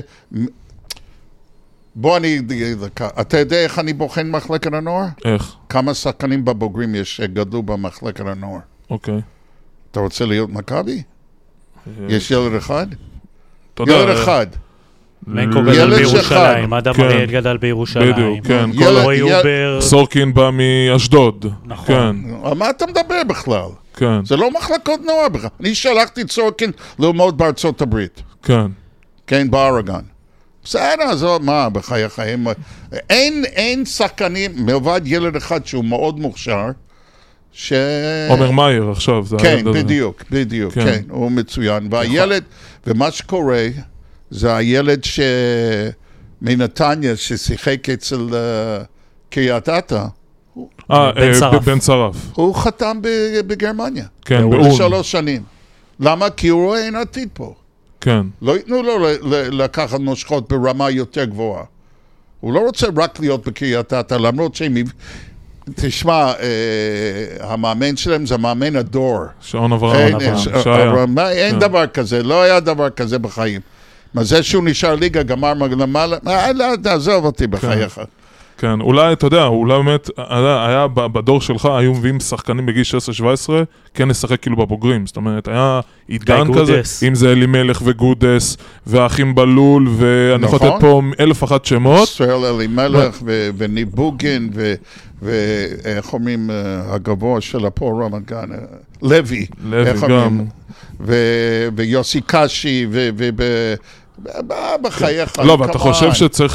בוא אני אגיד לך, אתה יודע איך אני בוחן מחלקת הנוער? איך? כמה שחקנים בבוגרים יש שגדלו במחלקת הנוער? אוקיי. אתה רוצה להיות מכבי? יש ילד אחד? אתה יודע, ילד אחד. מנקו ל- גדל ילד בירושלים, אחד. אדם כן. אריאל גדל בירושלים. בדיוק, כן. ילד- כל- רועי ילד- אובר. סורקין בא מאשדוד. נכון. כן, על מה אתה מדבר בכלל? כן, זה לא מחלקות נוער בכלל. אני שלחתי את סורקין ללמוד בארצות הברית. כן. כן, באורגון. בסדר, זו, מה, בחיי החיים. אין, אין שחקנים, מלבד ילד אחד שהוא מאוד מוכשר, ש... עומר מאייר עכשיו. זה כן, הילד הזה. בדיוק, בדיוק, כן. כן, הוא מצוין. והילד, ומה שקורה, זה הילד מנתניה ששיחק אצל uh, קריית אתא, אה, בן אה, שרף. בן שרף. הוא חתם ב- בגרמניה. כן, באון. לשלוש שנים. למה? כי הוא רואה אין עתיד פה. כן, לא ייתנו לו ל- ל- לקחת נושכות ברמה יותר גבוהה. הוא לא רוצה רק להיות בקריית אתא, למרות שהם... תשמע, אה, המאמן שלהם זה מאמן הדור. שעון אברהם. אין, אברהם, ש- שהיה. אברהם, אין כן. דבר כזה, לא היה דבר כזה בחיים. מה זה שהוא נשאר ליגה, גמר למעלה, אה, לא, תעזוב אותי בחייך. כן, אולי, אתה יודע, אולי באמת, היה, היה ב- בדור שלך, היו מביאים שחקנים בגיל שש עשרה שבע עשרה, כן לשחק כאילו בבוגרים. זאת אומרת, היה עידן גיא כזה, גודס. אם זה אלימלך וגודס, והאחים בלול, ואני יכול נכון. לתת פה אלף אחת שמות. ישראל אלימלך ו- וניבוגין ו- ואיך אומרים אה, הגבוה של הפועל רמת גן, אה, לוי. לוי איך גם. אומרים? ו- ויוסי קשי ו... ו- ב- ב- בחייך. לא, ואתה come חושב on. שצריך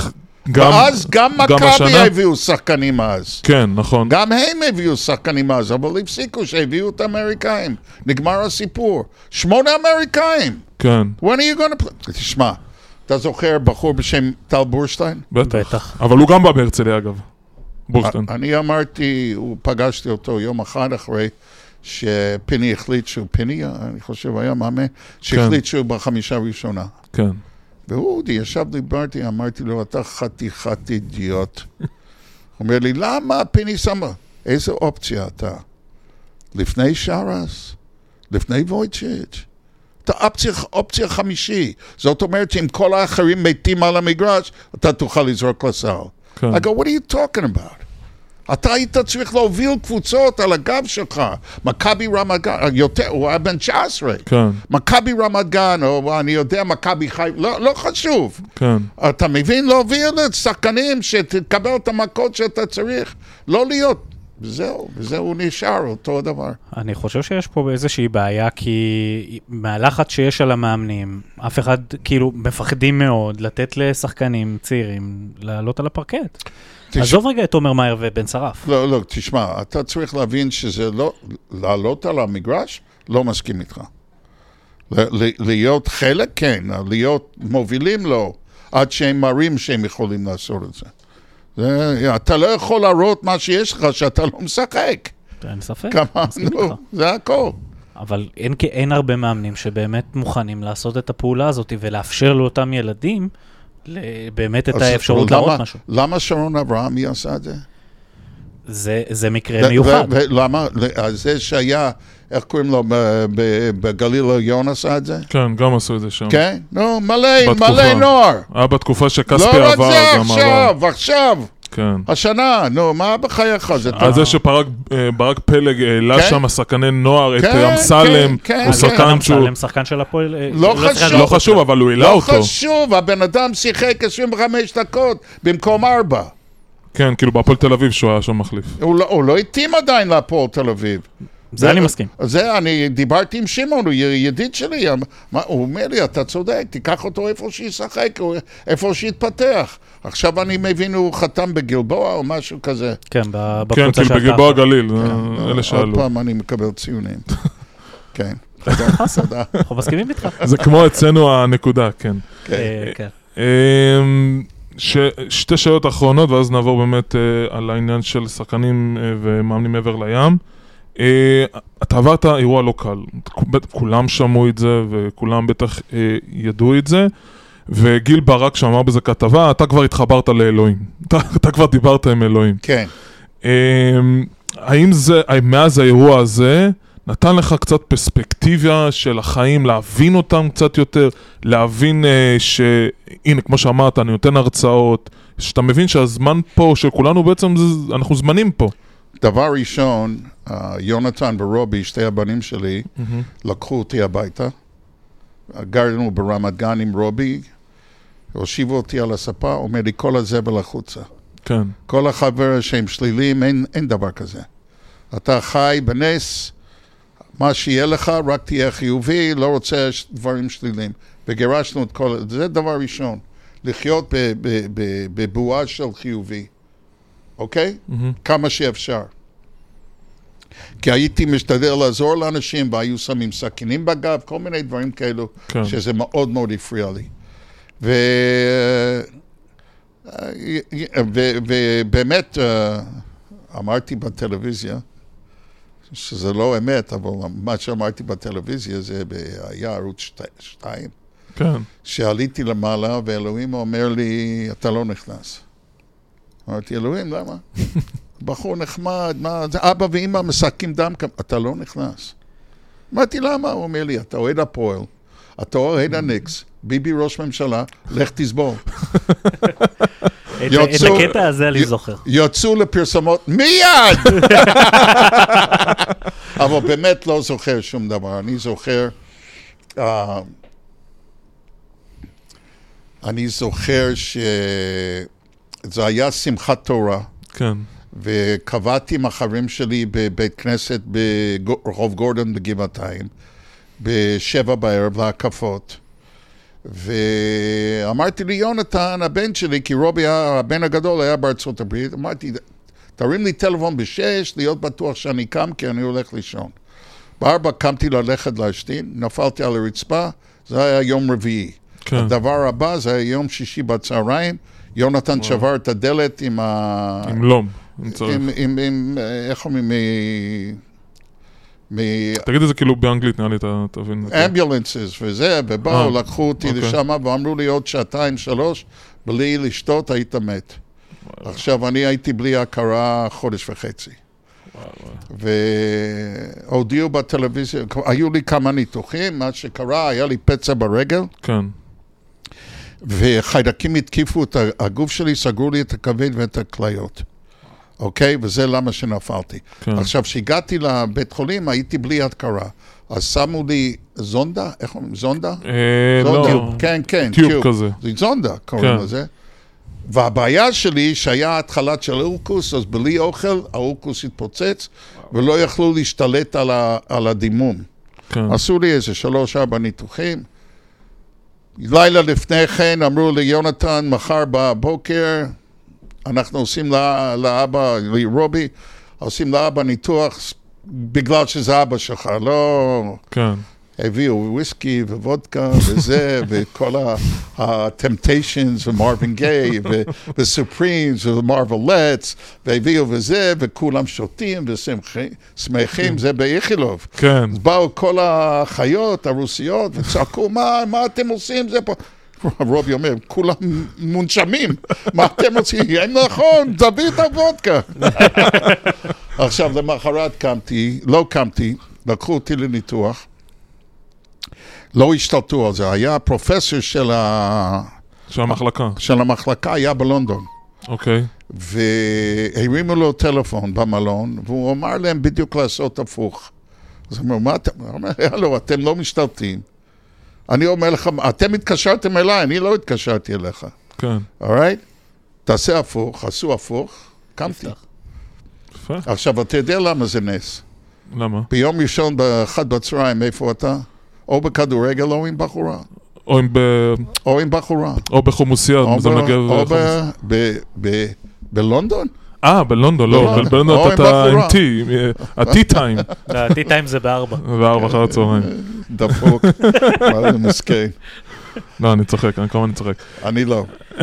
ואז גם מכבי הביאו שחקנים אז. כן, נכון. גם הם הביאו שחקנים אז, אבל הפסיקו שהביאו את האמריקאים. נגמר הסיפור. שמונה אמריקאים. כן. When are you going to play? תשמע, אתה זוכר בחור בשם טל בורשטיין? בטח. אבל הוא גם בא בהרצליה, אגב. בורשטיין. אני אמרתי, הוא פגשתי אותו יום אחד אחרי שפיני החליט שהוא, פיני, אני חושב, היה מאמן, שהחליט שהוא בחמישה ראשונה. כן. והוא ישב דיברתי, אמרתי לו, אתה חתיכת אידיוט. הוא אומר לי, למה פיני שמה? איזה אופציה אתה? לפני שרס? לפני וויצ'יץ'? אתה אופציה, אופציה חמישי. זאת אומרת שאם כל האחרים מתים על המגרש, אתה תוכל לזרוק לסל. כן. I go, what are you talking about? אתה היית צריך להוביל קבוצות על הגב שלך. מכבי רמת גן, יותר, הוא היה בן תשע עשרה. כן. מכבי רמת גן, או אני יודע, מכבי חי... לא, לא חשוב. כן. אתה מבין? להוביל את שחקנים שתקבל את המכות שאתה צריך. לא להיות. וזהו, וזהו נשאר אותו דבר. אני חושב שיש פה איזושהי בעיה, כי מהלחץ שיש על המאמנים, אף אחד כאילו מפחדים מאוד לתת לשחקנים צעירים לעלות על הפרקט. עזוב רגע את תומר מאייר ובן שרף. לא, לא, תשמע, אתה צריך להבין שזה לא, לעלות על המגרש, לא מסכים איתך. להיות חלק, כן, להיות מובילים לו, עד שהם מראים שהם יכולים לעשות את זה. זה, אתה לא יכול להראות מה שיש לך שאתה לא משחק. אין ספק. כמה, נו, זה הכל. אבל אין, אין הרבה מאמנים שבאמת מוכנים לעשות את הפעולה הזאת ולאפשר לאותם ילדים באמת את האפשרות להראות משהו. למה שרון אברהם עשה את זה? זה, זה מקרה מיוחד. למה? זה שהיה, איך קוראים לו, בגליל העליון עשה את זה? כן, גם עשו את זה שם. כן? נו, מלא, מלא נוער. היה בתקופה שכספי עבר. לא רק זה, עכשיו, עכשיו. כן. השנה, נו, מה בחייך? אז זה שברק פלג העלה שם שחקני נוער, את אמסלם, הוא שחקן שהוא... אמסלם, שחקן של הפועל... לא חשוב, אבל הוא העלה אותו. לא חשוב, הבן אדם שיחק עשרים וחמש דקות במקום ארבע. כן, כאילו בהפועל תל אביב שהוא היה שם מחליף. הוא לא התאים עדיין להפועל תל אביב. זה אני מסכים. זה, אני דיברתי עם שמעון, הוא ידיד שלי, הוא אומר לי, אתה צודק, תיקח אותו איפה שישחק, איפה שיתפתח. עכשיו אני מבין, הוא חתם בגלבוע או משהו כזה. כן, כן, כאילו בגלבוע גליל, אלה שאלו. עוד פעם אני מקבל ציונים. כן. תודה. אנחנו מסכימים איתך. זה כמו אצלנו הנקודה, כן. כן. שתי שאלות אחרונות, ואז נעבור באמת על העניין של שחקנים ומאמנים מעבר לים. אתה עברת אירוע לא קל, כולם שמעו את זה וכולם בטח ידעו את זה, וגיל ברק שאמר בזה כתבה, אתה כבר התחברת לאלוהים, אתה כבר דיברת עם אלוהים. כן. האם זה, מאז האירוע הזה, נתן לך קצת פרספקטיביה של החיים, להבין אותם קצת יותר, להבין שהנה, כמו שאמרת, אני נותן הרצאות, שאתה מבין שהזמן פה של כולנו בעצם, אנחנו זמנים פה. דבר ראשון, יונתן ורובי, שתי הבנים שלי, לקחו אותי הביתה. גרנו ברמת גן עם רובי, הושיבו אותי על הספה, אומר לי, כל הזבל החוצה. כן. כל החבר שהם שלילים, אין, אין דבר כזה. אתה חי בנס, מה שיהיה לך, רק תהיה חיובי, לא רוצה דברים שלילים. וגירשנו את כל... זה דבר ראשון, לחיות בבועה של חיובי. אוקיי? Okay? Mm-hmm. כמה שאפשר. כי הייתי משתדל לעזור לאנשים, והיו שמים סכינים בגב, כל מיני דברים כאלו, כן. שזה מאוד מאוד הפריע לי. ו... ובאמת, אמרתי בטלוויזיה, שזה לא אמת, אבל מה שאמרתי בטלוויזיה זה היה ערוץ שתיים. כן. שעליתי למעלה, ואלוהים אומר לי, אתה לא נכנס. אמרתי, אלוהים, למה? בחור נחמד, מה, זה אבא ואמא משחקים דם, אתה לא נכנס. אמרתי, למה? הוא אומר לי, אתה אוהד הפועל, אתה אוהד הניקס, ביבי ראש ממשלה, לך תסבור. את הקטע הזה אני זוכר. יוצאו לפרסומות, מיד! אבל באמת לא זוכר שום דבר. אני זוכר, אני זוכר ש... זה היה שמחת תורה. כן. וקבעתי עם החברים שלי בבית כנסת ברחוב גורדון בגבעתיים, בשבע בערב להקפות. ואמרתי לי, יונתן, הבן שלי, כי רובי, הבן הגדול, היה בארצות הברית, אמרתי, תרים לי טלפון בשש, להיות בטוח שאני קם, כי אני הולך לישון. בארבע קמתי ללכת להשתין, נפלתי על הרצפה, זה היה יום רביעי. כן. הדבר הבא, זה היה יום שישי בצהריים, יונתן וואו. שבר את הדלת עם ה... עם לום. עם, עם, עם, איך אומרים, מ... תגיד את זה כאילו באנגלית, נראה לי, אתה תבין. אמבולנסס וזה, ובאו, לקחו אותי לשם, ואמרו לי עוד שעתיים, שלוש, בלי לשתות, היית מת. עכשיו, אני הייתי בלי הכרה חודש וחצי. והודיעו בטלוויזיה, היו לי כמה ניתוחים, מה שקרה, היה לי פצע ברגל. כן. וחיידקים התקיפו את הגוף שלי, סגרו לי את הכבד ואת הכליות. אוקיי? וזה למה שנפלתי. כן. עכשיו, כשהגעתי לבית חולים, הייתי בלי הכרה. אז שמו לי זונדה, איך אומרים? זונדה? אה, זונדה. לא. כן, כן. טיוב טיוב כזה. זה זונדה, קוראים כן. לזה. והבעיה שלי, שהיה התחלת של אורקוס, אז בלי אוכל, האורקוס התפוצץ, ולא יכלו להשתלט על, ה, על הדימום. כן. עשו לי איזה שלוש, ארבע ניתוחים. לילה לפני כן אמרו לי, יונתן, מחר בבוקר, אנחנו עושים לה, לאבא, לרובי, עושים לאבא ניתוח, בגלל שזה אבא שלך, לא... כן. הביאו וויסקי ווודקה וזה, וכל ה-Temptations ומרווין גיי וסופרימס ומרוולטס, והביאו וזה, וכולם שותים ושמחים, זה באיכילוב. כן. אז באו כל החיות הרוסיות וצעקו, מה, מה אתם עושים? זה פה... רובי אומר, כולם מונשמים, מה אתם עושים? אין נכון, תביא את הוודקה. עכשיו, למחרת קמתי, לא קמתי, לקחו אותי לניתוח, לא השתלטו על זה, היה פרופסור של ה... של המחלקה. של המחלקה, היה בלונדון. אוקיי. והרימו לו טלפון במלון, והוא אמר להם בדיוק לעשות הפוך. אז אמרו, מה אתם? הוא אומר, הלו, אתם לא משתלטים. אני אומר לכם, אתם התקשרתם אליי, אני לא התקשרתי אליך. כן. אורייט? תעשה הפוך, עשו הפוך, קמתי. יפה. עכשיו, אתה יודע למה זה נס? למה? ביום ראשון, באחד בצהריים, איפה אתה? או בכדורגל או עם בחורה. או עם ב... או עם בחורה. או בחומוסייה, זה מגיע... או בלונדון? אה, בלונדון, לא. בלונדון אתה עם טי, הטי טיים. הטי טיים זה בארבע. בארבע אחר הצהריים. דפוק, מה זה מסכן. לא, אני צוחק, אני כמובן צוחק. אני לא.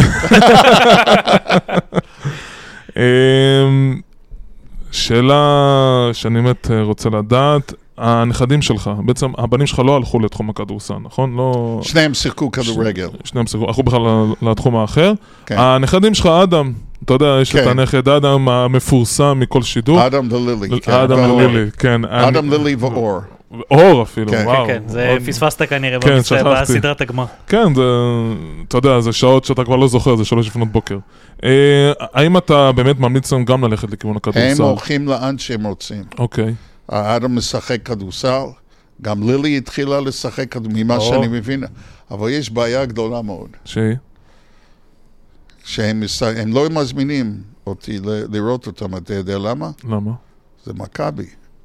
שאלה שאני באמת רוצה לדעת, הנכדים שלך, בעצם הבנים שלך לא הלכו לתחום הכדורסל, נכון? לא... שניהם שיחקו כדורגל. שניהם שיחקו, הלכו בכלל לתחום האחר. הנכדים שלך, אדם, אתה יודע, יש את הנכד אדם המפורסם מכל שידור. אדם ולילי. אדם ולילי, כן. אדם ולילי ואור. אור אפילו, וואו. כן, זה פספסת כנראה בסדרת הגמר. כן, אתה יודע, זה שעות שאתה כבר לא זוכר, זה שלוש לפנות בוקר. האם אתה באמת ממליץ להם גם ללכת לכיוון הכדורסל? הם הולכים לאן שהם רוצים. אוקיי. האדם משחק כדורסל, גם לילי התחילה לשחק כדורסל, ממה שאני מבין, אבל יש בעיה גדולה מאוד. שהיא? שהם לא מזמינים אותי לראות אותם, אתה יודע למה? למה? זה מכבי.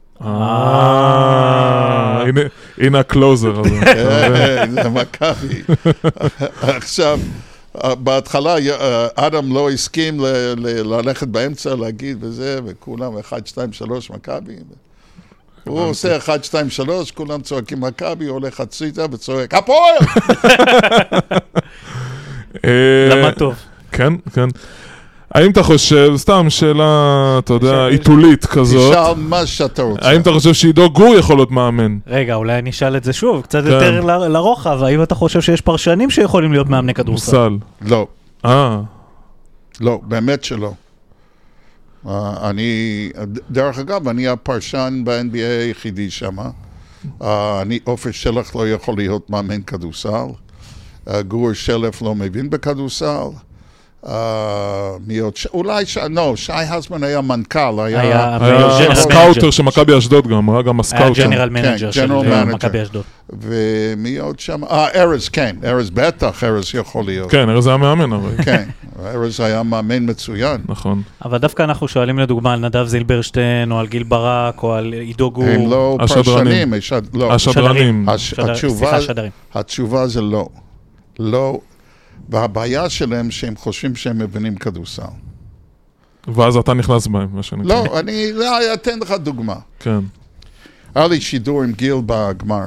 אה, הנה הקלוזר הזה. כן, זה מכבי. עכשיו, בהתחלה אדם לא הסכים ללכת באמצע, להגיד וזה, וכולם, אחד, שתיים, שלוש, מכבי. הוא עושה אחד, שתיים, שלוש, כולם צועקים מכבי, הולך הצידה וצועק, הפועל! למה טוב? כן, כן. האם אתה חושב, סתם שאלה, אתה יודע, עיתולית כזאת, תשאל מה שאתה רוצה. האם אתה חושב שעידו גור יכול להיות מאמן? רגע, אולי אני אשאל את זה שוב, קצת יותר לרוחב, האם אתה חושב שיש פרשנים שיכולים להיות מאמני כדורסל? לא. אה. לא, באמת שלא. אני, דרך אגב, אני הפרשן ב-אן בי איי היחידי שם. אני, עופר שלח לא יכול להיות מאמן כדורסל. גור שלף לא מבין בכדורסל. אולי, לא, שי הזמן היה מנכ"ל, היה סקאוטר של מכבי אשדוד גם, היה גם הסקאוטר. היה ג'נרל מנג'ר של מכבי אשדוד. ומי עוד שם? אה, ארז, כן, ארז בטח, ארז יכול להיות. כן, ארז היה מאמן, אבל. כן, ארז היה מאמן מצוין. נכון. אבל דווקא אנחנו שואלים לדוגמה על נדב זילברשטיין, או על גיל ברק, או על עידו גור. הם לא פרשנים, השדרנים. סליחה, שדרים. התשובה זה לא. לא, והבעיה שלהם שהם חושבים שהם מבינים כדורסל. ואז אתה נכנס בהם, מה שנקרא. לא, אני לא, אתן לך דוגמה. כן. היה לי שידור עם גיל בגמר.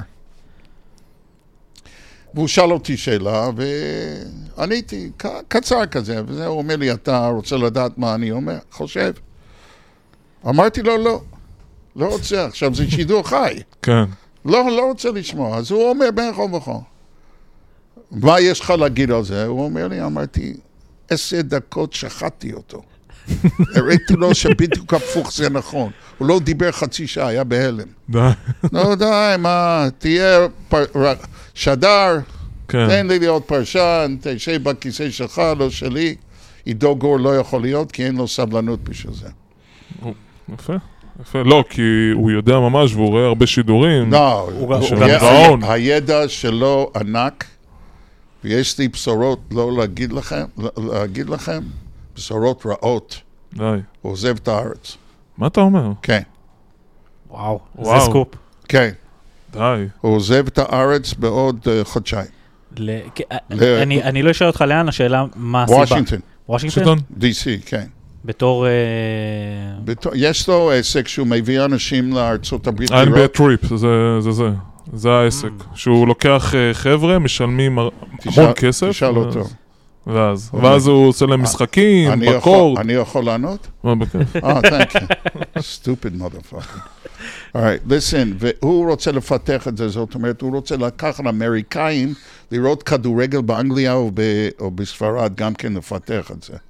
והוא שאל אותי שאלה, ועניתי, קצר כזה, וזה, הוא אומר לי, אתה רוצה לדעת מה אני אומר? חושב. אמרתי לו, לא, לא רוצה, עכשיו זה שידור חי. כן. לא, לא רוצה לשמוע. אז הוא אומר, בין כה וכה. מה יש לך להגיד על זה? הוא אומר לי, אמרתי, עשר דקות שחטתי אותו. הראיתי לו שבדיוק הפוך זה נכון. הוא לא דיבר חצי שעה, היה בהלם. די. לא, די, מה, תהיה פר... שדר, כן. תן לי להיות פרשן, תשב בכיסא שלך, לא שלי. עידו גור לא יכול להיות, כי אין לו סבלנות בשביל זה. יפה. יפה. לא, כי הוא יודע ממש, והוא רואה הרבה שידורים. לא, הוא של גם- גאון. הידע שלו ענק, ויש לי בשורות לא להגיד לכם, להגיד לכם, בשורות רעות. די. הוא עוזב את הארץ. מה אתה אומר? כן, וואו, זה וואו. סקופ. כן. די. הוא עוזב את הארץ בעוד uh, חודשיים. ל- כ- ל- אני אני לא אשאל אותך לאן, השאלה מה הסיבה. וושינגטון, וושינגטון? שלטון? די סי, כן. בתור... אה, בתו- יש לו עסק שהוא מביא אנשים לארצות הברית. ה-אן בי איי לראות- טריפ, זה זה זה. זה העסק. שהוא לוקח אה, חבר'ה, משלמים הר- תשאל- המון כסף. תשאל ואז- אותו. ואז. אוקיי. ואז הוא עושה להם משחקים, אני יכול- בקורט. אני יכול לענות? מה בכיף? אה, thank you. Stupid motherfucker. All right, listen, והוא רוצה לפתח את זה, זאת אומרת, הוא רוצה לקחת אמריקאים, לראות כדורגל באנגליה או, ב, או בספרד, גם כן לפתח את זה.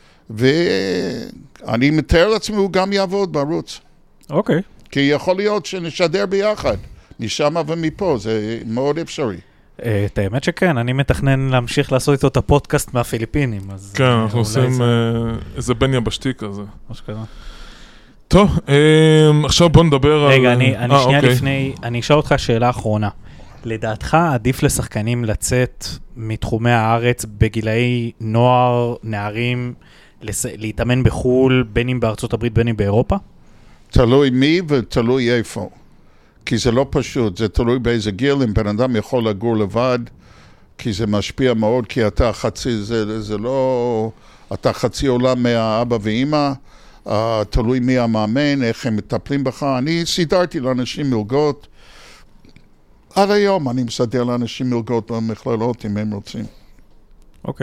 ואני מתאר לעצמי, הוא גם יעבוד בערוץ. אוקיי. כי יכול להיות שנשדר ביחד, משם ומפה, זה מאוד אפשרי. אה, את האמת שכן, אני מתכנן להמשיך לעשות איתו את הפודקאסט מהפיליפינים. אז, כן, אה, אנחנו אולי עושים זה אה, איזה בן יבשתי כזה. משהו כזה. טוב, אה, עכשיו בוא נדבר על... רגע, אני אני אה, שנייה אוקיי. לפני, אני אשאל אותך שאלה אחרונה. לדעתך עדיף לשחקנים לצאת מתחומי הארץ בגילאי נוער, נערים, לס- להתאמן בחול, בין אם בארצות הברית, בין אם באירופה? תלוי מי ותלוי איפה. כי זה לא פשוט, זה תלוי באיזה גיל, אם בן אדם יכול לגור לבד, כי זה משפיע מאוד, כי אתה חצי, זה, זה לא... אתה חצי עולם מהאבא ואמא, uh, תלוי מי המאמן, איך הם מטפלים בך. אני סידרתי לאנשים מלגות, עד היום אני מסדר לאנשים מלגות במכללות, אם הם רוצים. אוקיי.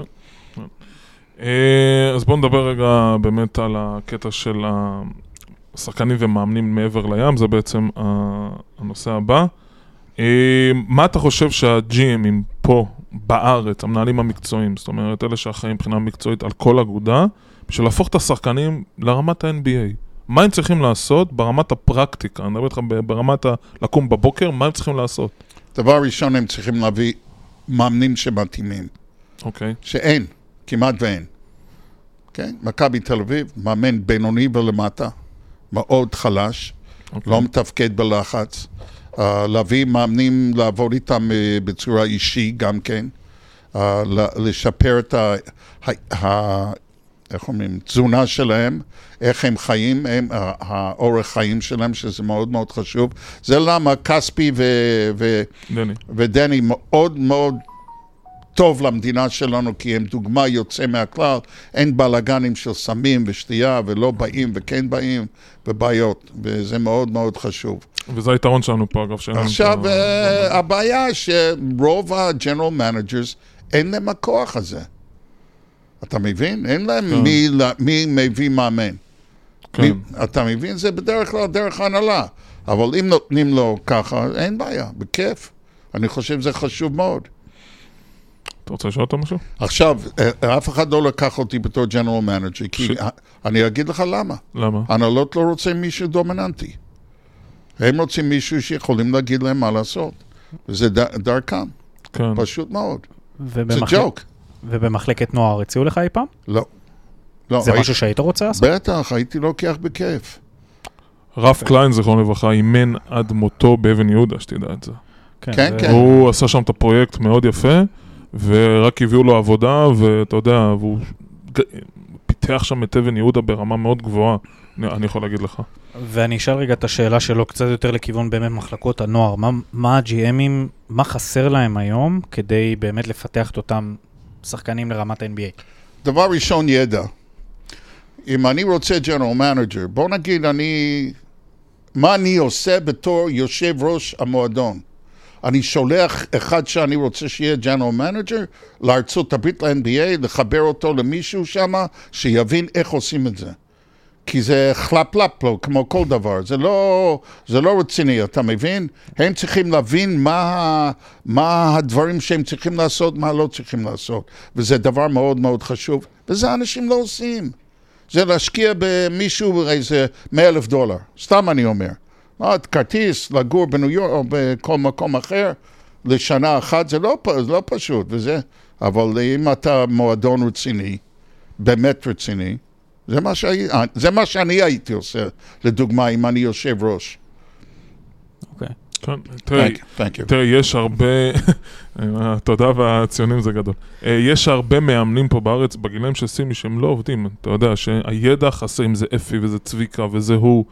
אה, אז בואו נדבר רגע באמת על הקטע של השחקנים ומאמנים מעבר לים, זה בעצם ה- הנושא הבא. אה, מה אתה חושב שה-ג'י אמים פה בארץ, המנהלים המקצועיים, זאת אומרת, אלה שאחראים מבחינה מקצועית על כל אגודה, בשביל להפוך את השחקנים לרמת ה-אן בי איי? מה הם צריכים לעשות ברמת הפרקטיקה? אני מדבר איתך ברמת ה- לקום בבוקר, מה הם צריכים לעשות? דבר ראשון, הם צריכים להביא מאמנים שמתאימים, אוקיי. שאין, כמעט ואין. כן? מכבי תל אביב, מאמן בינוני ולמטה, מאוד חלש, אוקיי. לא מתפקד בלחץ. Uh, להביא מאמנים לעבוד איתם uh, בצורה אישית גם כן, uh, לשפר את ה... ה, ה איך אומרים? תזונה שלהם, איך הם חיים, הם, uh, האורח חיים שלהם, שזה מאוד מאוד חשוב. זה למה כספי ו, ו, דני. ודני מאוד מאוד טוב למדינה שלנו, כי הם דוגמה יוצא מהכלל, אין בלגנים של סמים ושתייה, ולא באים וכן באים, ובעיות, וזה מאוד מאוד חשוב. וזה היתרון שלנו פה, אגב. שאין לנו עכשיו, את ה- uh, הבעיה שרוב ה-General Managers אין להם הכוח הזה. אתה מבין? אין להם כן. מי, מי מביא מאמן. כן. מי, אתה מבין? זה בדרך כלל דרך ההנהלה. אבל אם נותנים לו ככה, אין בעיה, בכיף. אני חושב שזה חשוב מאוד. אתה רוצה לשאול אותו משהו? עכשיו, אף אחד לא לקח אותי בתור General Manager, כי ש- אני אגיד לך למה. למה? הנהלות לא רוצים מישהו דומיננטי. הם רוצים מישהו שיכולים להגיד להם מה לעשות. וזה ד- דרכם, כן. פשוט מאוד. זה ובמחלק- ג'וק. ובמחלקת נוער הציעו לך אי פעם? לא. לא, זה הייתי- משהו שהיית רוצה לעשות? בטח, הייתי לוקח בכיף. רף קליין, זכרונו לברכה, אימן עד מותו באבן יהודה, שתדע את זה. כן, זה- כן. הוא עשה שם את הפרויקט מאוד יפה, ורק הביאו לו עבודה, ואתה יודע, והוא ג- פיתח שם את אבן יהודה ברמה מאוד גבוהה, אני, אני יכול להגיד לך. ואני אשאל רגע את השאלה שלו קצת יותר לכיוון באמת מחלקות הנוער. מה, מה ה-ג'י אמים, מה חסר להם היום כדי באמת לפתח את אותם שחקנים לרמת ה-אן בי איי? דבר ראשון, ידע. אם אני רוצה ג'נרל מנג'ר, בוא נגיד אני, מה אני עושה בתור יושב ראש המועדון? אני שולח אחד שאני רוצה שיהיה ג'נרל מנג'ר לארצות הברית ל-אן בי איי, לחבר אותו למישהו שם שיבין איך עושים את זה. כי זה חלפלפ לו, כמו כל דבר. זה לא, זה לא רציני, אתה מבין? הם צריכים להבין מה, מה הדברים שהם צריכים לעשות, מה לא צריכים לעשות. וזה דבר מאוד מאוד חשוב. וזה אנשים לא עושים. זה להשקיע במישהו איזה מאה אלף דולר. סתם אני אומר. כרטיס לגור בניו יורק או בכל מקום אחר לשנה אחת, זה לא, זה לא פשוט. וזה, אבל אם אתה מועדון רציני, באמת רציני, זה מה, שהי... זה מה שאני הייתי עושה, לדוגמה, אם אני יושב ראש. אוקיי. כן, תראה, תראה, יש הרבה, תודה והציונים זה גדול, יש הרבה מאמנים פה בארץ, בגילאים של סימי, שהם לא עובדים, אתה יודע, שהידע חסר, אם זה אפי וזה צביקה וזה הוא,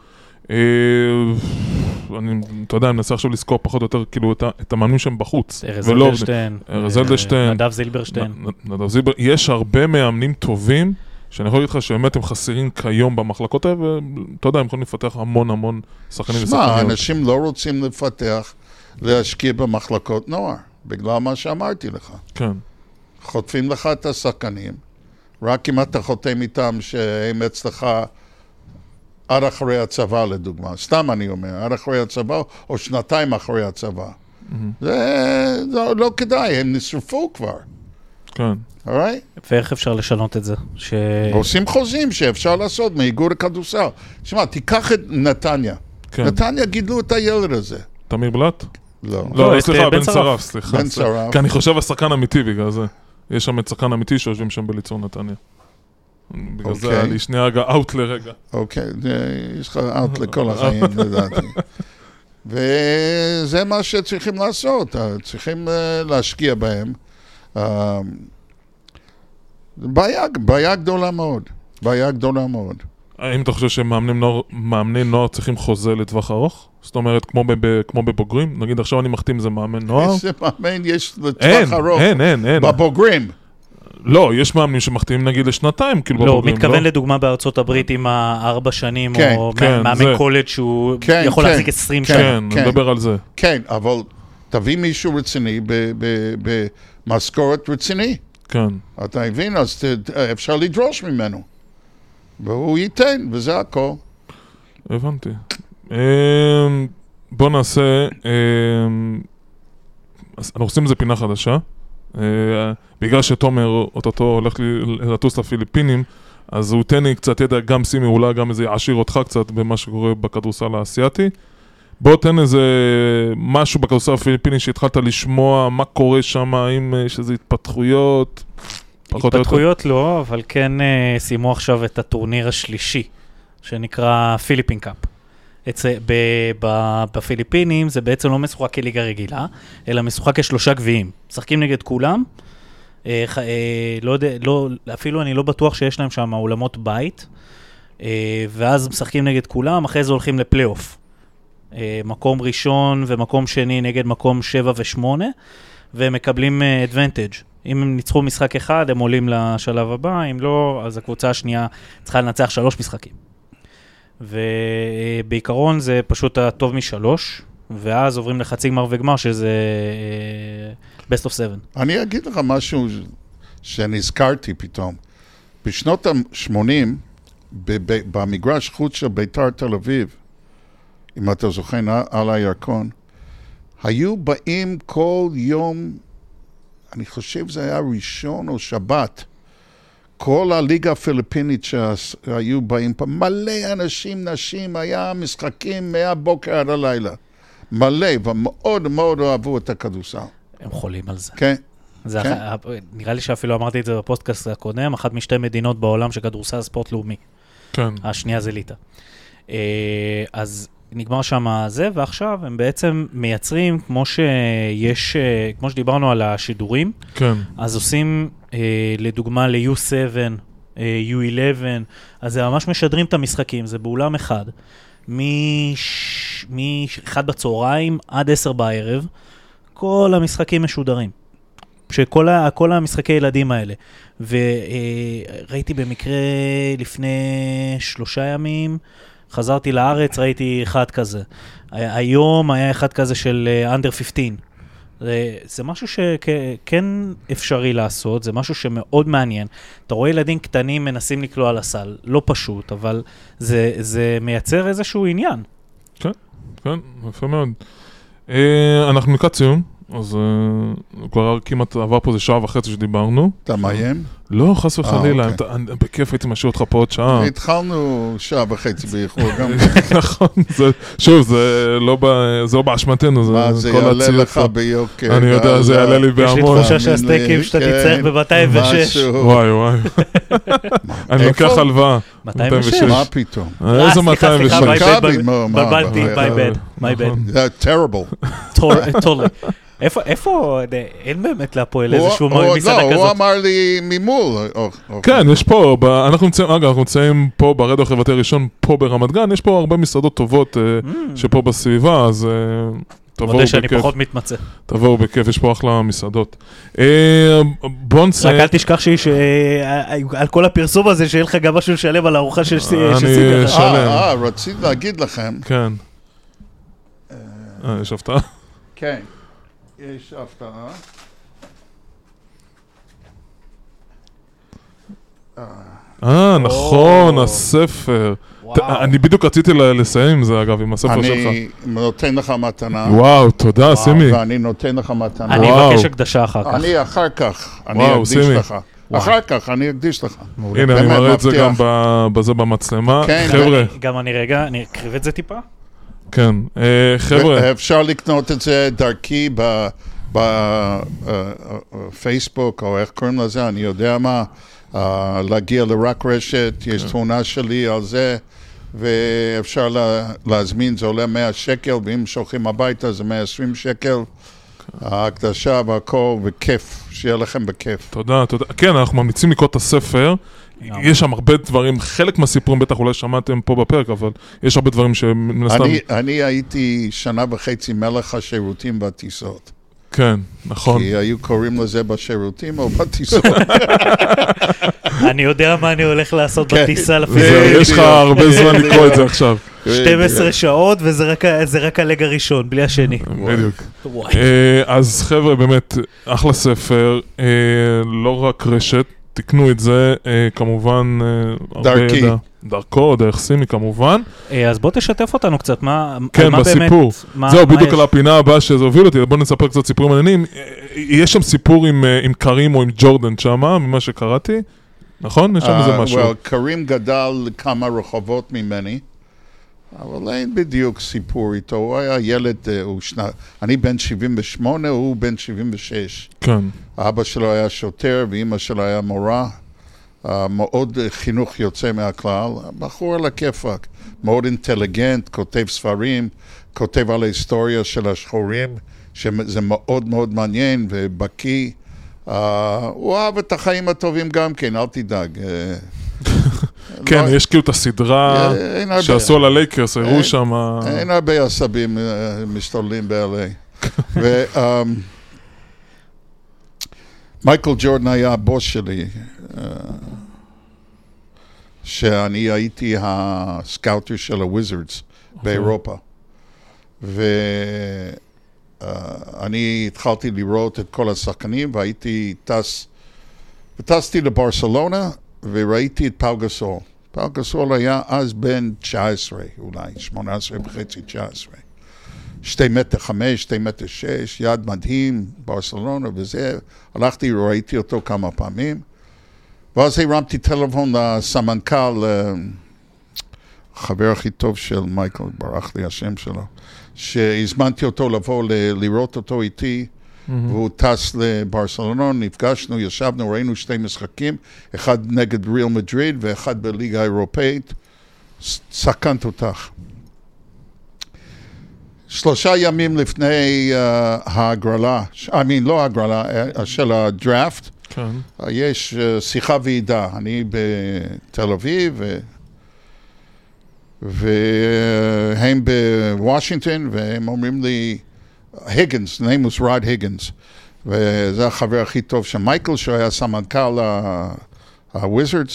אני, אתה יודע, אני מנסה עכשיו לזכור פחות או יותר, כאילו, את המאמנים שהם בחוץ. ארז אלדשטיין, נדב זילברשטיין. נדב זילברשטיין, יש הרבה מאמנים טובים, שאני יכול להגיד לך שבאמת הם חסרים כיום במחלקות האלה, ואתה יודע, הם יכולים לפתח המון המון שחקנים ושחקניות. שמע, אנשים לא רוצים לפתח, להשקיע במחלקות נוער, בגלל מה שאמרתי לך. כן. חוטפים לך את השחקנים, רק אם אתה חותם איתם שהם אצלך עד אחרי הצבא, לדוגמה. סתם אני אומר, עד אחרי הצבא, או שנתיים אחרי הצבא. Mm-hmm. זה לא, לא כדאי, הם נשרפו כבר. כן. Alright? ואיך אפשר לשנות את זה? ש... עושים חוזים שאפשר לעשות מאיגוד הכדורסל. תשמע, תיקח את נתניה. כן. נתניה גידלו את הילד הזה. תמיר בלט? לא. לא, לא סליחה, בן שרף, סליחה. בן שרף. כי אני חושב השחקן אמיתי בגלל זה. יש שם את שחקן אמיתי שיושבים שם בליצור נתניה. בגלל זה היה לי שנייה רגע, אאוט לרגע. אוקיי, יש לך אאוט לכל החיים, לדעתי. וזה מה שצריכים לעשות. צריכים להשקיע בהם. בעיה, בעיה גדולה מאוד. בעיה גדולה מאוד. האם אתה חושב שמאמני נוער צריכים חוזה לטווח ארוך? זאת אומרת, כמו, בב, כמו בבוגרים? נגיד, עכשיו אני מחתים איזה מאמן נוער? איזה מאמן יש לטווח ארוך? אין, אין, אין. בבוגרים. לא, יש מאמנים שמחתימים נגיד לשנתיים, כאילו לא, בבוגרים. מתכוון לא? לדוגמה בארצות הברית עם הארבע שנים, כן, או כן, מאמן קולג' שהוא כן, יכול כן, להחזיק עשרים כן, שנה. כן, נדבר על זה. כן, אבל תביא מישהו רציני במשכורת רציני. כן. אתה מבין? אז אפשר לדרוש ממנו. והוא ייתן, וזה הכל. הבנתי. בוא נעשה, אנחנו עושים איזה פינה חדשה. בגלל שתומר אוטוטו הולך לטוס לפיליפינים, אז הוא תן לי קצת ידע, גם סימי, אולי גם איזה יעשיר אותך קצת במה שקורה בכדורסל האסייתי. בוא תן איזה משהו בכדורסל הפיליפיני שהתחלת לשמוע, מה קורה שם, האם יש איזה התפתחויות? התפתחויות לא, אבל כן סיימו עכשיו את הטורניר השלישי, שנקרא פיליפין קאפ. בפיליפינים זה בעצם לא משוחק כליגה רגילה, אלא משוחק כשלושה גביעים. משחקים נגד כולם, אפילו אני לא בטוח שיש להם שם אולמות בית, ואז משחקים נגד כולם, אחרי זה הולכים לפלייאוף. מקום ראשון ומקום שני נגד מקום שבע ושמונה, והם מקבלים אדוונטג'. אם הם ניצחו משחק אחד, הם עולים לשלב הבא, אם לא, אז הקבוצה השנייה צריכה לנצח שלוש משחקים. ובעיקרון זה פשוט הטוב משלוש, ואז עוברים לחצי גמר וגמר, שזה best of seven. אני אגיד לך משהו שנזכרתי פתאום. בשנות ה-שמונים, במגרש חוץ של ביתר תל אביב, אם אתה זוכר על הירקון, היו באים כל יום, אני חושב זה היה ראשון או שבת, כל הליגה הפיליפינית שהיו באים פה, מלא אנשים, נשים, היה משחקים מהבוקר עד הלילה. מלא, ומאוד מאוד אוהבו את הכדורסל. הם חולים על זה. כן. זה כן. אח... נראה לי שאפילו אמרתי את זה בפודקאסט הקודם, אחת משתי מדינות בעולם שכדורסל ספורט לאומי. כן. השנייה זה ליטא. אז נגמר שם זה, ועכשיו הם בעצם מייצרים, כמו שיש, כמו שדיברנו על השידורים, כן. אז עושים, לדוגמה, ל-יו שבע, יו אחת עשר, אז זה ממש משדרים את המשחקים, זה באולם אחד, מ-אחד בצהריים עד עשר בערב, כל המשחקים משודרים. שכל ה, כל המשחקי ילדים האלה. וראיתי במקרה לפני שלושה ימים, חזרתי לארץ, ראיתי אחד כזה. היום היה אחד כזה של אנדר חמש עשרה. זה, זה משהו שכן אפשרי לעשות, זה משהו שמאוד מעניין. אתה רואה ילדים קטנים מנסים לקלוע על הסל, לא פשוט, אבל זה, זה מייצר איזשהו עניין. כן, כן, יפה מאוד. אנחנו לקראת סיום. אז כבר כמעט עבר פה זה שעה וחצי שדיברנו. אתה מאיים? לא, חס וחלילה, בכיף הייתי משאיר אותך פה עוד שעה. התחלנו שעה וחצי באיחור גם. נכון, שוב, זה לא באשמתנו, זה כל הציוד. מה, זה יעלה לך ביוקר. אני יודע, זה יעלה לי בהמון. יש לי תחושה שהסטייקים שאתה תצטרך ב-מאתיים ושש. וואי, וואי. אני לוקח הלוואה. מאתיים ושש? מה פתאום? איזה מאתיים ושש? בלבלתי, my bad, my bad. That's terrible. totally. איפה, איפה, אין באמת להפועל איזשהו מסעדה כזאת. לא, הוא אמר לי ממול. כן, יש פה, אנחנו נמצאים, אגב, אנחנו נמצאים פה ברדיו החברתי הראשון, פה ברמת גן, יש פה הרבה מסעדות טובות שפה בסביבה, אז תבואו בכיף. מודה שאני פחות מתמצא. תבואו בכיף, יש פה אחלה מסעדות. בוא נסיים. רק אל תשכח שעל כל הפרסום הזה, שיהיה לך גם משהו לשלם על הארוחה של סיגר. אני אשלם. אה, רציתי להגיד לכם. כן. יש הפתעה? כן. יש הפתעה. אה, נכון, הספר. אני בדיוק רציתי לסיים עם זה, אגב, עם הספר שלך. אני נותן לך מתנה. וואו, תודה, סימי. ואני נותן לך מתנה. אני אבקש הקדשה אחר כך. אני אחר כך, אני אקדיש לך. אחר כך, אני אקדיש לך. הנה, אני מראה את זה גם בזה במצלמה. חבר'ה. גם אני רגע, אני אקריב את זה טיפה. כן, חבר'ה. אפשר לקנות את זה דרכי בפייסבוק, או איך קוראים לזה, אני יודע מה, להגיע לרק רשת, יש תמונה שלי על זה, ואפשר להזמין, זה עולה מאה שקל, ואם שולחים הביתה זה מאה ועשרים שקל, ההקדשה והכל, וכיף, שיהיה לכם בכיף. תודה, תודה. כן, אנחנו ממליצים לקרוא את הספר, יש שם הרבה דברים, חלק מהסיפורים בטח אולי שמעתם פה בפרק, אבל יש הרבה דברים שמנסתם... אני הייתי שנה וחצי מלך השירותים בטיסות. כן, נכון. כי היו קוראים לזה בשירותים או בטיסות. אני יודע מה אני הולך לעשות בטיסה לפי זה. יש לך הרבה זמן לקרוא את זה עכשיו. שתים עשרה שעות וזה רק הלג הראשון, בלי השני. בדיוק. אז חבר'ה, באמת, אחלה ספר, לא רק רשת, תקנו את זה, כמובן, דרכי. דרכו, דרך סימי כמובן. אז בוא תשתף אותנו קצת, מה באמת... כן, בסיפור. זהו, בדיוק על הפינה הבאה שזה הוביל אותי, בוא נספר קצת סיפורים מעניינים. יש שם סיפור עם קרים או עם ג'ורדן שמה, ממה שקראתי, נכון? יש שם איזה משהו. קרים גדל כמה רחובות ממני, אבל אין בדיוק סיפור איתו, הוא היה ילד, אני בן שבעים ושמונה, הוא בן שבעים ושש. כן. האבא שלו היה שוטר ואמא שלו היה מורה. Uh, מאוד חינוך יוצא מהכלל, בחור על הכיפק, מאוד אינטליגנט, כותב ספרים, כותב על ההיסטוריה של השחורים, שזה מאוד מאוד מעניין ובקי. Uh, הוא אהב את החיים הטובים גם כן, אל תדאג. כן, יש כאילו את הסדרה שעשו על הלייקרס, הראו שם... אין הרבה עשבים משתוללים ב-אל איי. ו... מייקל ג'ורדן היה הבוס שלי, שאני הייתי הסקאוטר של הוויזרדס באירופה. ואני התחלתי לראות את כל השחקנים, והייתי טס, וטסתי לברסלונה, וראיתי את פאו גסול. פאו גסול היה אז בן תשע עשרה, אולי, שמונה עשרה וחצי, תשע עשרה. שתי מטר חמש, שתי מטר שש, יד מדהים, ברסלונה וזה. הלכתי, ראיתי אותו כמה פעמים. ואז הרמתי טלפון לסמנכ"ל, חבר הכי טוב של מייקל, ברח לי השם שלו, שהזמנתי אותו לבוא ל- לראות אותו איתי, mm-hmm. והוא טס לברסלונה, נפגשנו, ישבנו, ראינו שתי משחקים, אחד נגד ריאל מדריד ואחד בליגה האירופאית, שחקן תותח. שלושה ימים לפני uh, ההגרלה, I mean, לא ההגרלה, uh, של הדראפט, כן. יש שיחה ועידה, אני בתל אביב, ו... והם בוושינגטון, והם אומרים לי, היגנס, name was רוד היגנס, וזה החבר הכי טוב של מייקל, שהוא היה סמנכ"ל הוויזרדס,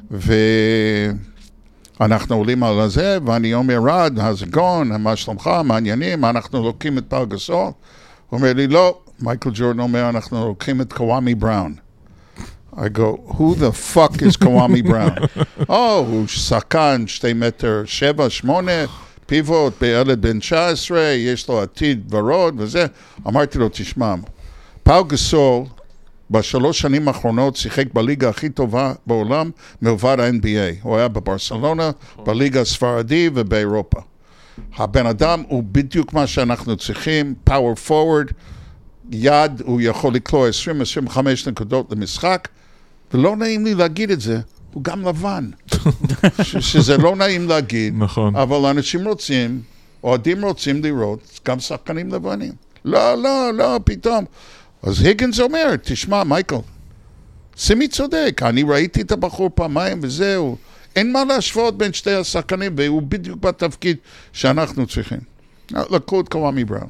ואנחנו עולים על זה, ואני אומר, רוד, how's it going, מה שלומך, מעניינים, אנחנו לוקחים את פאו גסול? הוא אומר לי, לא, מייקל ג'ורדן אומר, אנחנו לוקחים את קוואמי בראון. I go, who the fuck is Kwame Brown? Oh, הוא שחקן, שתי מטר, שבע, שמונה, פיבוט, בילד בן תשע עשרה, יש לו עתיד ורוד וזה. אמרתי לו, תשמע, פאו גסול, בשלוש שנים האחרונות, שיחק בליגה הכי טובה בעולם, מלבד ה-אן בי איי. הוא היה בברסלונה, בליגה הספרדי ובאירופה. הבן אדם הוא בדיוק מה שאנחנו צריכים, power forward, יד, הוא יכול לקלוע עשרים עשרים וחמש נקודות למשחק, ולא נעים לי להגיד את זה, הוא גם לבן. ש- שזה לא נעים להגיד, נכון. אבל אנשים רוצים, אוהדים רוצים לראות גם שחקנים לבנים. לא, לא, לא, פתאום. אז היגנס אומר, תשמע, מייקל, סימי צודק, אני ראיתי את הבחור פעמיים וזהו, אין מה להשוות בין שתי השחקנים, והוא בדיוק בתפקיד שאנחנו צריכים. לקחו את קוואמי בראון.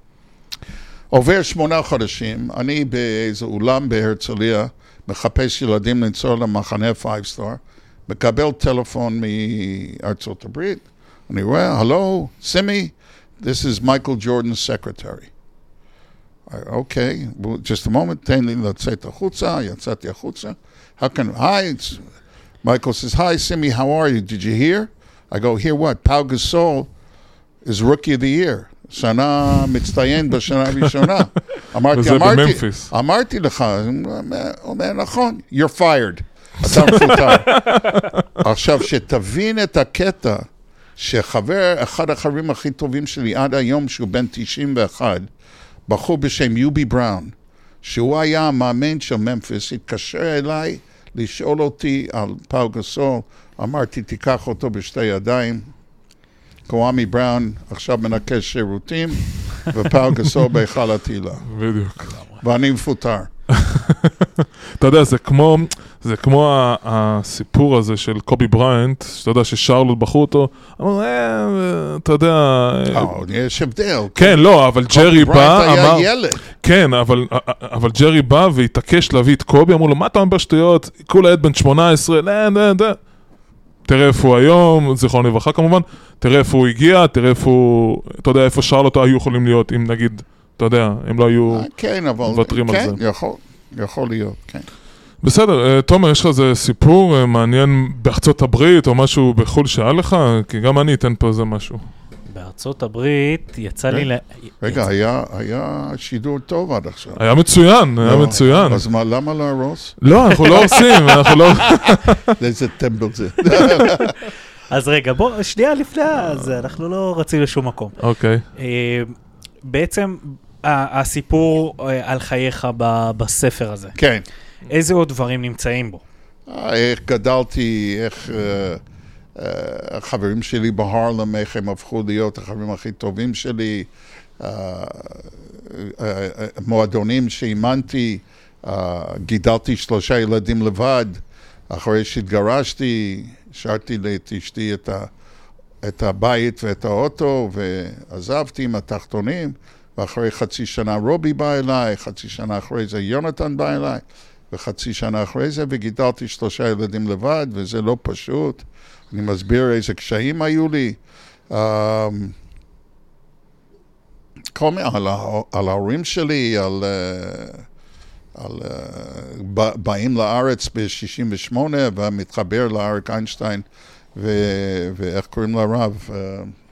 עובר שמונה חודשים, אני באיזה אולם בהרצליה, מחפש ילדים לנסוע למחנה פייב סטאר, מקבל טלפון מארצות הברית, אני רואה, הלו, סימי, this is Michael Jordan's secretary. אוקיי, just a moment, תן לי לצאת החוצה, יצאתי החוצה. How can, hi, Michael says, hi, Simi, how are you? Did you hear? I go, hear what? Pau Gasol is rookie of the year. שנה מצטיין בשנה הראשונה. אמרתי, וזה אמרתי, בממפיס. אמרתי לך, הוא אומר, נכון, you're fired. אתה מפוטר. עכשיו, שתבין את הקטע, שחבר, אחד החברים הכי טובים שלי עד היום, שהוא בן תשעים ואחת, בחור בשם יובי בראון, שהוא היה המאמן של ממפיס, התקשר אליי לשאול אותי על פאו גסול, אמרתי, תיקח אותו בשתי ידיים, קוואמי בראון עכשיו מנקש שירותים, ופאו גסול בהיכל התהילה. בדיוק. ואני מפוטר. אתה יודע, זה כמו, זה כמו ה- הסיפור הזה של קובי בריינט, שאתה יודע ששרלוט בחרו אותו, אמר, אה, אתה יודע... אה, יש הבדל. כן, לא, אבל ג'רי בא, קובי בריינט אמר... היה ילד. כן, אבל, אבל ג'רי בא והתעקש להביא את קובי, אמרו לו, מה אתה אומר שטויות? כולה עד בן שמונה עשרה, לא, לא, לא. תראה איפה הוא היום, זיכרון לברכה כמובן, תראה איפה הוא הגיע, תראה איפה הוא, אתה יודע, איפה שרלוט היו יכולים להיות, אם נגיד, אתה יודע, הם לא היו כן, אבל... מוותרים על כן, זה. יכול, יכול להיות, כן. בסדר, תומר, יש לך איזה סיפור מעניין בארצות הברית או משהו בחול שהיה לך? כי גם אני אתן פה איזה משהו. בארצות הברית יצא לי... ל- רגע, יצא- היה, היה שידור טוב עד עכשיו. היה מצוין, היה לא, מצוין. אז מה, למה להרוס? לא, אנחנו לא עושים, אנחנו לא... איזה טמבל זה. אז רגע, בוא, שנייה לפני זה, אנחנו לא רצים לשום מקום. אוקיי. אה, בעצם ה- הסיפור אה, על חייך ב- בספר הזה, כן. איזה עוד דברים נמצאים בו? אה, איך גדלתי, איך אה, אה, החברים שלי בהרלם, איך הם הפכו להיות החברים הכי טובים שלי, אה, אה, אה, מועדונים שאימנתי, אה, גידלתי שלושה ילדים לבד, אחרי שהתגרשתי, השארתי את אשתי את, ה, את הבית ואת האוטו, ועזבתי עם התחתונים, ואחרי חצי שנה רובי בא אליי, חצי שנה אחרי זה יונתן בא אליי, וחצי שנה אחרי זה, וגידלתי שלושה ילדים לבד, וזה לא פשוט. אני מסביר איזה קשיים היו לי. Um, כל מיני, על, על ההורים שלי, על... Uh, על, uh, ב- באים לארץ ב-שישים ושמונה, ומתחבר לאריק איינשטיין, ו- ואיך קוראים לרב? Uh,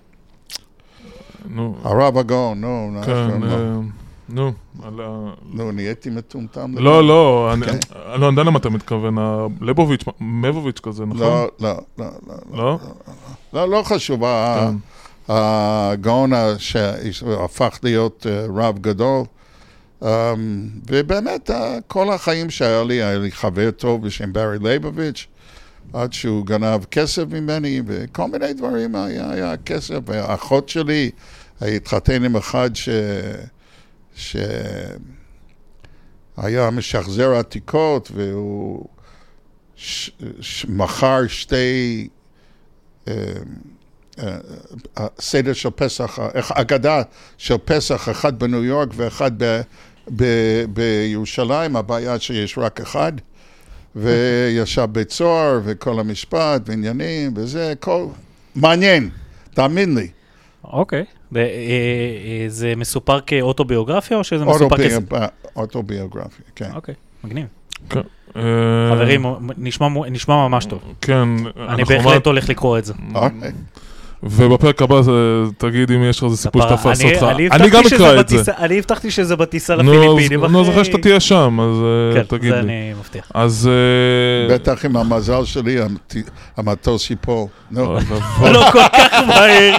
נו, הרב הגאון, נו, נו, כן, איך קוראים לו? אה, נו, על ה... נו, נהייתי מטומטם. לא, לא, אני כן. אני לא יודע למה אתה מתכוון, הלבוביץ', מבוביץ' כזה, נכון? לא, לא, לא, לא. לא? לא, לא חשוב, ה- כן. הגאון שהפך להיות אה, רב גדול, Um, ובאמת, uh, כל החיים שהיה לי, היה לי חבר טוב בשם ברי ליבוביץ', עד שהוא גנב כסף ממני, וכל מיני דברים, היה, היה כסף. והאחות שלי, התחתן עם אחד ש... ש... היה משחזר עתיקות, והוא ש, ש, מכר שתי אה, אה, סדר של פסח, אגדה של פסח, אחד בניו יורק ואחד ב, ב, בירושלים, הבעיה שיש רק אחד, וישב בית סוהר וכל המשפט ועניינים וזה, כל... מעניין, תאמין לי. אוקיי. זה מסופר כאוטוביוגרפיה או שזה מסופר כסף? אוטוביוגרפיה, כן. אוקיי, מגניב. כן. חברים, נשמע ממש טוב. כן. אני בהחלט הולך לקרוא את זה. אוקיי. ובפרק הבא תגיד אם יש לך איזה סיפור שתפס אותך. אני גם אקרא את זה. אני הבטחתי שזה בטיסה לפיליפינים. נו, זוכר שאתה תהיה שם, אז תגיד לי. כן, זה אני מבטיח. אז... בטח עם המזל שלי, המטוס ייפול. לא כל כך מהר.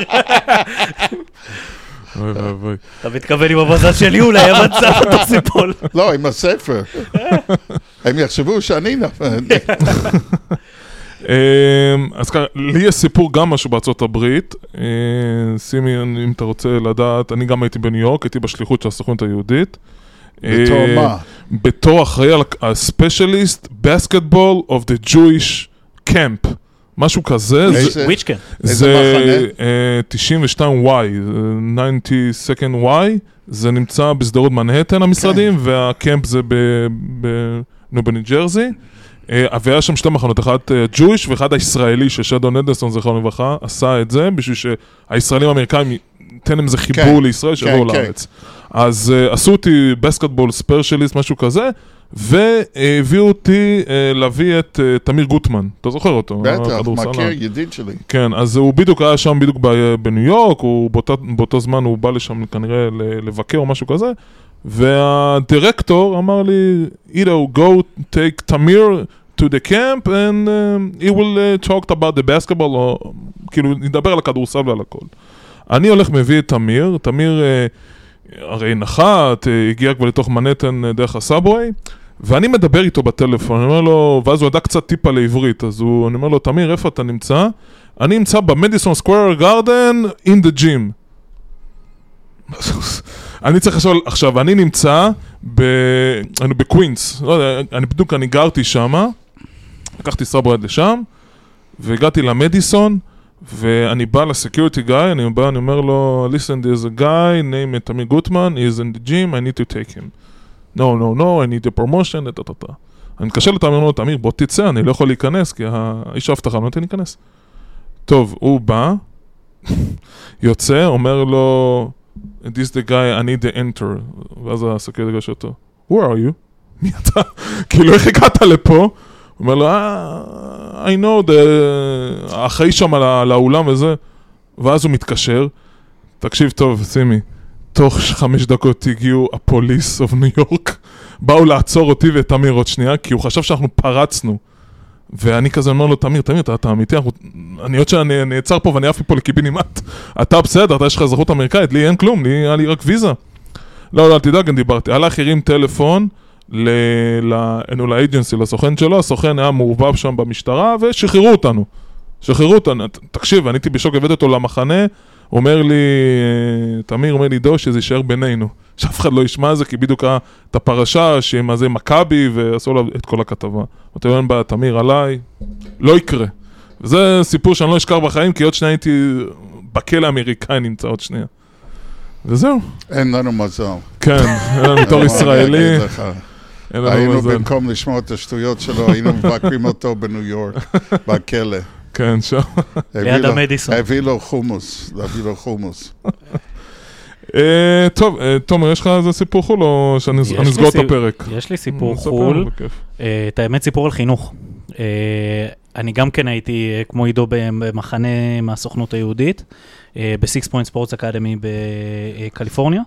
אוי ואבוי. אתה מתכוון עם המזל שלי, אולי המצב המטוס ייפול. לא, עם הספר. הם יחשבו שאני נפל. אז ככה, לי יש סיפור גם משהו בארצות הברית, שימי, אם אתה רוצה לדעת, אני גם הייתי בניו יורק, הייתי בשליחות של הסוכנות היהודית. בתור מה? בתור אחראי על ה-Specialist Basketball of the Jewish Camp, משהו כזה. Which camp? זה תשעים ושתיים וואי, תשעים וואי, זה נמצא בסדרות מנהטן המשרדים, והקמפ זה בניו ג'רזי. והיה שם שתי מחנות, אחד ג'ויש ואחד הישראלי ששדון אדלסון זכרון לברכה עשה את זה בשביל שהישראלים האמריקאים ייתן להם איזה חיבור לישראל שיבואו לארץ. אז עשו אותי בסקטבול ספרשליסט, משהו כזה, והביאו אותי להביא את תמיר גוטמן, אתה זוכר אותו? בטח, מכיר, ידיד שלי. כן, אז הוא בדיוק היה שם בדיוק בניו יורק, באותו זמן הוא בא לשם כנראה לבקר או משהו כזה, והדירקטור אמר לי, אידו, go take תמיר to the camp and uh, he will uh, talk about the basketball, או כאילו נדבר על הכדורסל ועל הכל. אני הולך מביא את תמיר, תמיר uh, הרי נחת, uh, הגיע כבר לתוך מנהטן uh, דרך הסאבווי, ואני מדבר איתו בטלפון, אני אומר לו, ואז הוא ידע קצת טיפה לעברית, אז הוא, אני אומר לו, תמיר, איפה אתה נמצא? אני נמצא במדיסון סקוואר גארדן in the gym. אני צריך לשאול, עכשיו, אני נמצא בקווינס, אני בדיוק, אני גרתי שם, לקחתי סאבו עד לשם, והגעתי למדיסון, ואני בא לסקיוריטי גאי, אני בא, אני אומר לו, listen, there's a guy, name it Tamir Gutman, he is in the gym, I need to take him. No, no, no, I need a promotion, את, את, את. אני מתקשר לתמיר, אומר לו, תמיר, בוא תצא, אני לא יכול להיכנס, כי האיש ההבטחה לא נותן להיכנס. טוב, הוא בא, יוצא, אומר לו, this the guy, I need to enter. ואז הסקיוריטי גאי שאותו, who are you? מי אתה? כאילו, איך הגעת לפה? הוא אומר לו, I know, the... אחראי שם על האולם וזה. ואז הוא מתקשר, תקשיב טוב, שימי, תוך חמש דקות הגיעו הפוליס of ניו יורק, באו לעצור אותי ואת תמיר עוד שנייה, כי הוא חשב שאנחנו פרצנו. ואני כזה אומר לו, תמיר, תמיר, אתה, אתה אמיתי, אני עוד שאני נעצר פה ואני אף פה לקיבינימט. אתה בסדר, אתה יש לך אזרחות אמריקאית, לי אין כלום, לי, היה לי רק ויזה. לא, לא, אל תדאג, אני דיברתי. הלך, הרים טלפון לאג'נסי, לסוכן שלו, הסוכן היה מעורבב שם במשטרה, ושחררו אותנו. שחררו אותנו. תקשיב, אני הייתי בשוק, הבאת אותו למחנה, אומר לי, תמיר, אומר לי, דו, שזה יישאר בינינו. שאף אחד לא ישמע זה, כי בדיוק את הפרשה, שמה זה מכבי, ועשו לה את כל הכתבה. אתה אומר בה, תמיר, עליי, לא יקרה. וזה סיפור שאני לא אשכח בחיים, כי עוד שנייה הייתי בכלא האמריקאי נמצא עוד שנייה. וזהו. אין לנו מזל. כן, אין לנו בתור ישראלי. היינו במקום לשמוע את השטויות שלו, היינו מבקרים אותו בניו יורק, בכלא. כן, שם. ליד המדיסון. הביא לו חומוס, להביא לו חומוס. טוב, תומר, יש לך איזה סיפור חול או שאני אסגור את הפרק? יש לי סיפור חול, את האמת סיפור על חינוך. אני גם כן הייתי כמו עידו במחנה מהסוכנות היהודית, ב-Six Point Sports Academy בקליפורניה,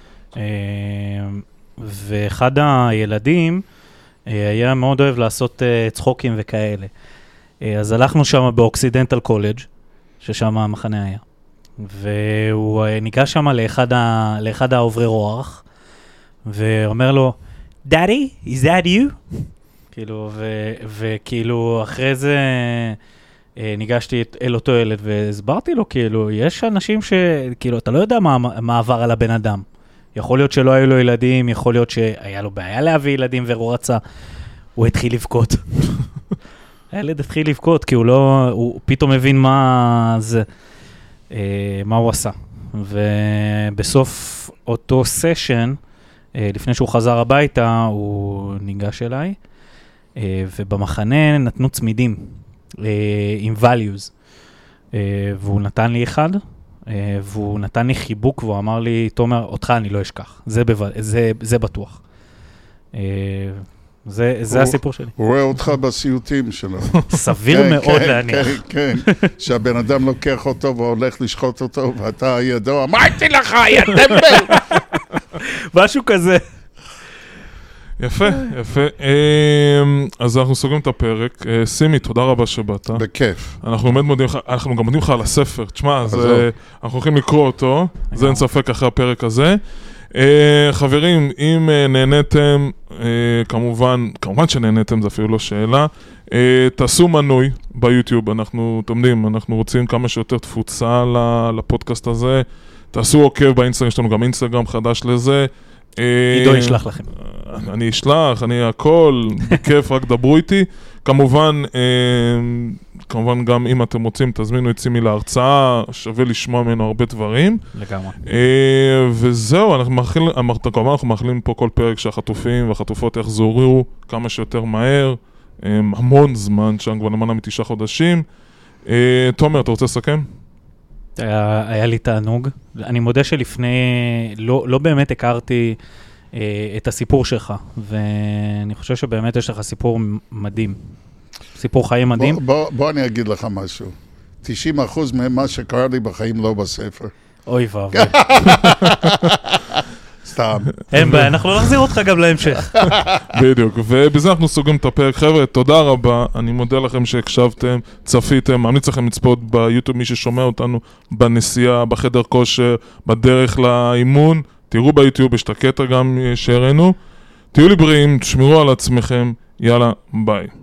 ואחד הילדים היה מאוד אוהב לעשות צחוקים וכאלה. אז הלכנו שם באוקסידנטל קולג' ששם המחנה היה. והוא ניגש שם לאחד, ה... לאחד העוברי רוח, ואומר לו, Daddy, is that you? כאילו, ו... וכאילו, אחרי זה ניגשתי אל אותו ילד, והסברתי לו, כאילו, יש אנשים ש... כאילו, אתה לא יודע מה, מה עבר על הבן אדם. יכול להיות שלא היו לו ילדים, יכול להיות שהיה לו בעיה להביא ילדים והוא רצה, הוא התחיל לבכות. הילד התחיל לבכות, כי הוא לא, הוא פתאום מבין מה זה, מה הוא עשה. ובסוף אותו סשן, לפני שהוא חזר הביתה, הוא ניגש אליי, ובמחנה נתנו צמידים עם values, והוא נתן לי אחד, והוא נתן לי חיבוק, והוא אמר לי, תומר, אותך אני לא אשכח, זה, בב... זה, זה בטוח. זה, זה הסיפור שלי. הוא רואה אותך בסיוטים שלו. סביר כן, מאוד כן, להניח. כן, כן, שהבן אדם לוקח אותו והולך לשחוט אותו, ואתה ידו, אמרתי לך, יא טמבל! משהו כזה. יפה, יפה. אז אנחנו סוגרים את הפרק. סימי, תודה רבה שבאת. בכיף. אנחנו באמת מודים לך, אנחנו גם מודים לך על הספר. תשמע, אנחנו הולכים לקרוא אותו, זה אין ספק אחרי הפרק הזה. חברים, אם נהניתם, כמובן, כמובן שנהניתם, זה אפילו לא שאלה, תעשו מנוי ביוטיוב, אנחנו, אתם יודעים, אנחנו רוצים כמה שיותר תפוצה לפודקאסט הזה, תעשו עוקב באינסטגרם, יש לנו גם אינסטגרם חדש לזה. עידו ישלח לכם. אני אשלח, אני הכל, בכיף, רק דברו איתי. כמובן, כמובן גם אם אתם רוצים, תזמינו את סימי להרצאה, שווה לשמוע ממנו הרבה דברים. לגמרי. וזהו, אנחנו מאחלים, כמובן אנחנו מאחלים פה כל פרק שהחטופים והחטופות יחזורו כמה שיותר מהר, המון זמן, שם כבר למעלה מתשעה חודשים. תומר, אתה רוצה לסכם? היה, היה לי תענוג. אני מודה שלפני, לא, לא באמת הכרתי אה, את הסיפור שלך, ואני חושב שבאמת יש לך סיפור מדהים. סיפור חיים מדהים. בוא, בוא, בוא אני אגיד לך משהו. תשעים אחוז ממה שקרה לי בחיים לא בספר. אוי ואבוי. סתם. אין בעיה, אנחנו לא נחזיר אותך גם להמשך. בדיוק, ובזה אנחנו סוגרים את הפרק. חבר'ה, תודה רבה, אני מודה לכם שהקשבתם, צפיתם, ממליץ לכם לצפות ביוטיוב, מי ששומע אותנו בנסיעה, בחדר כושר, בדרך לאימון, תראו ביוטיוב, יש את הקטע גם שהראינו. תהיו לי בריאים, תשמרו על עצמכם, יאללה, ביי.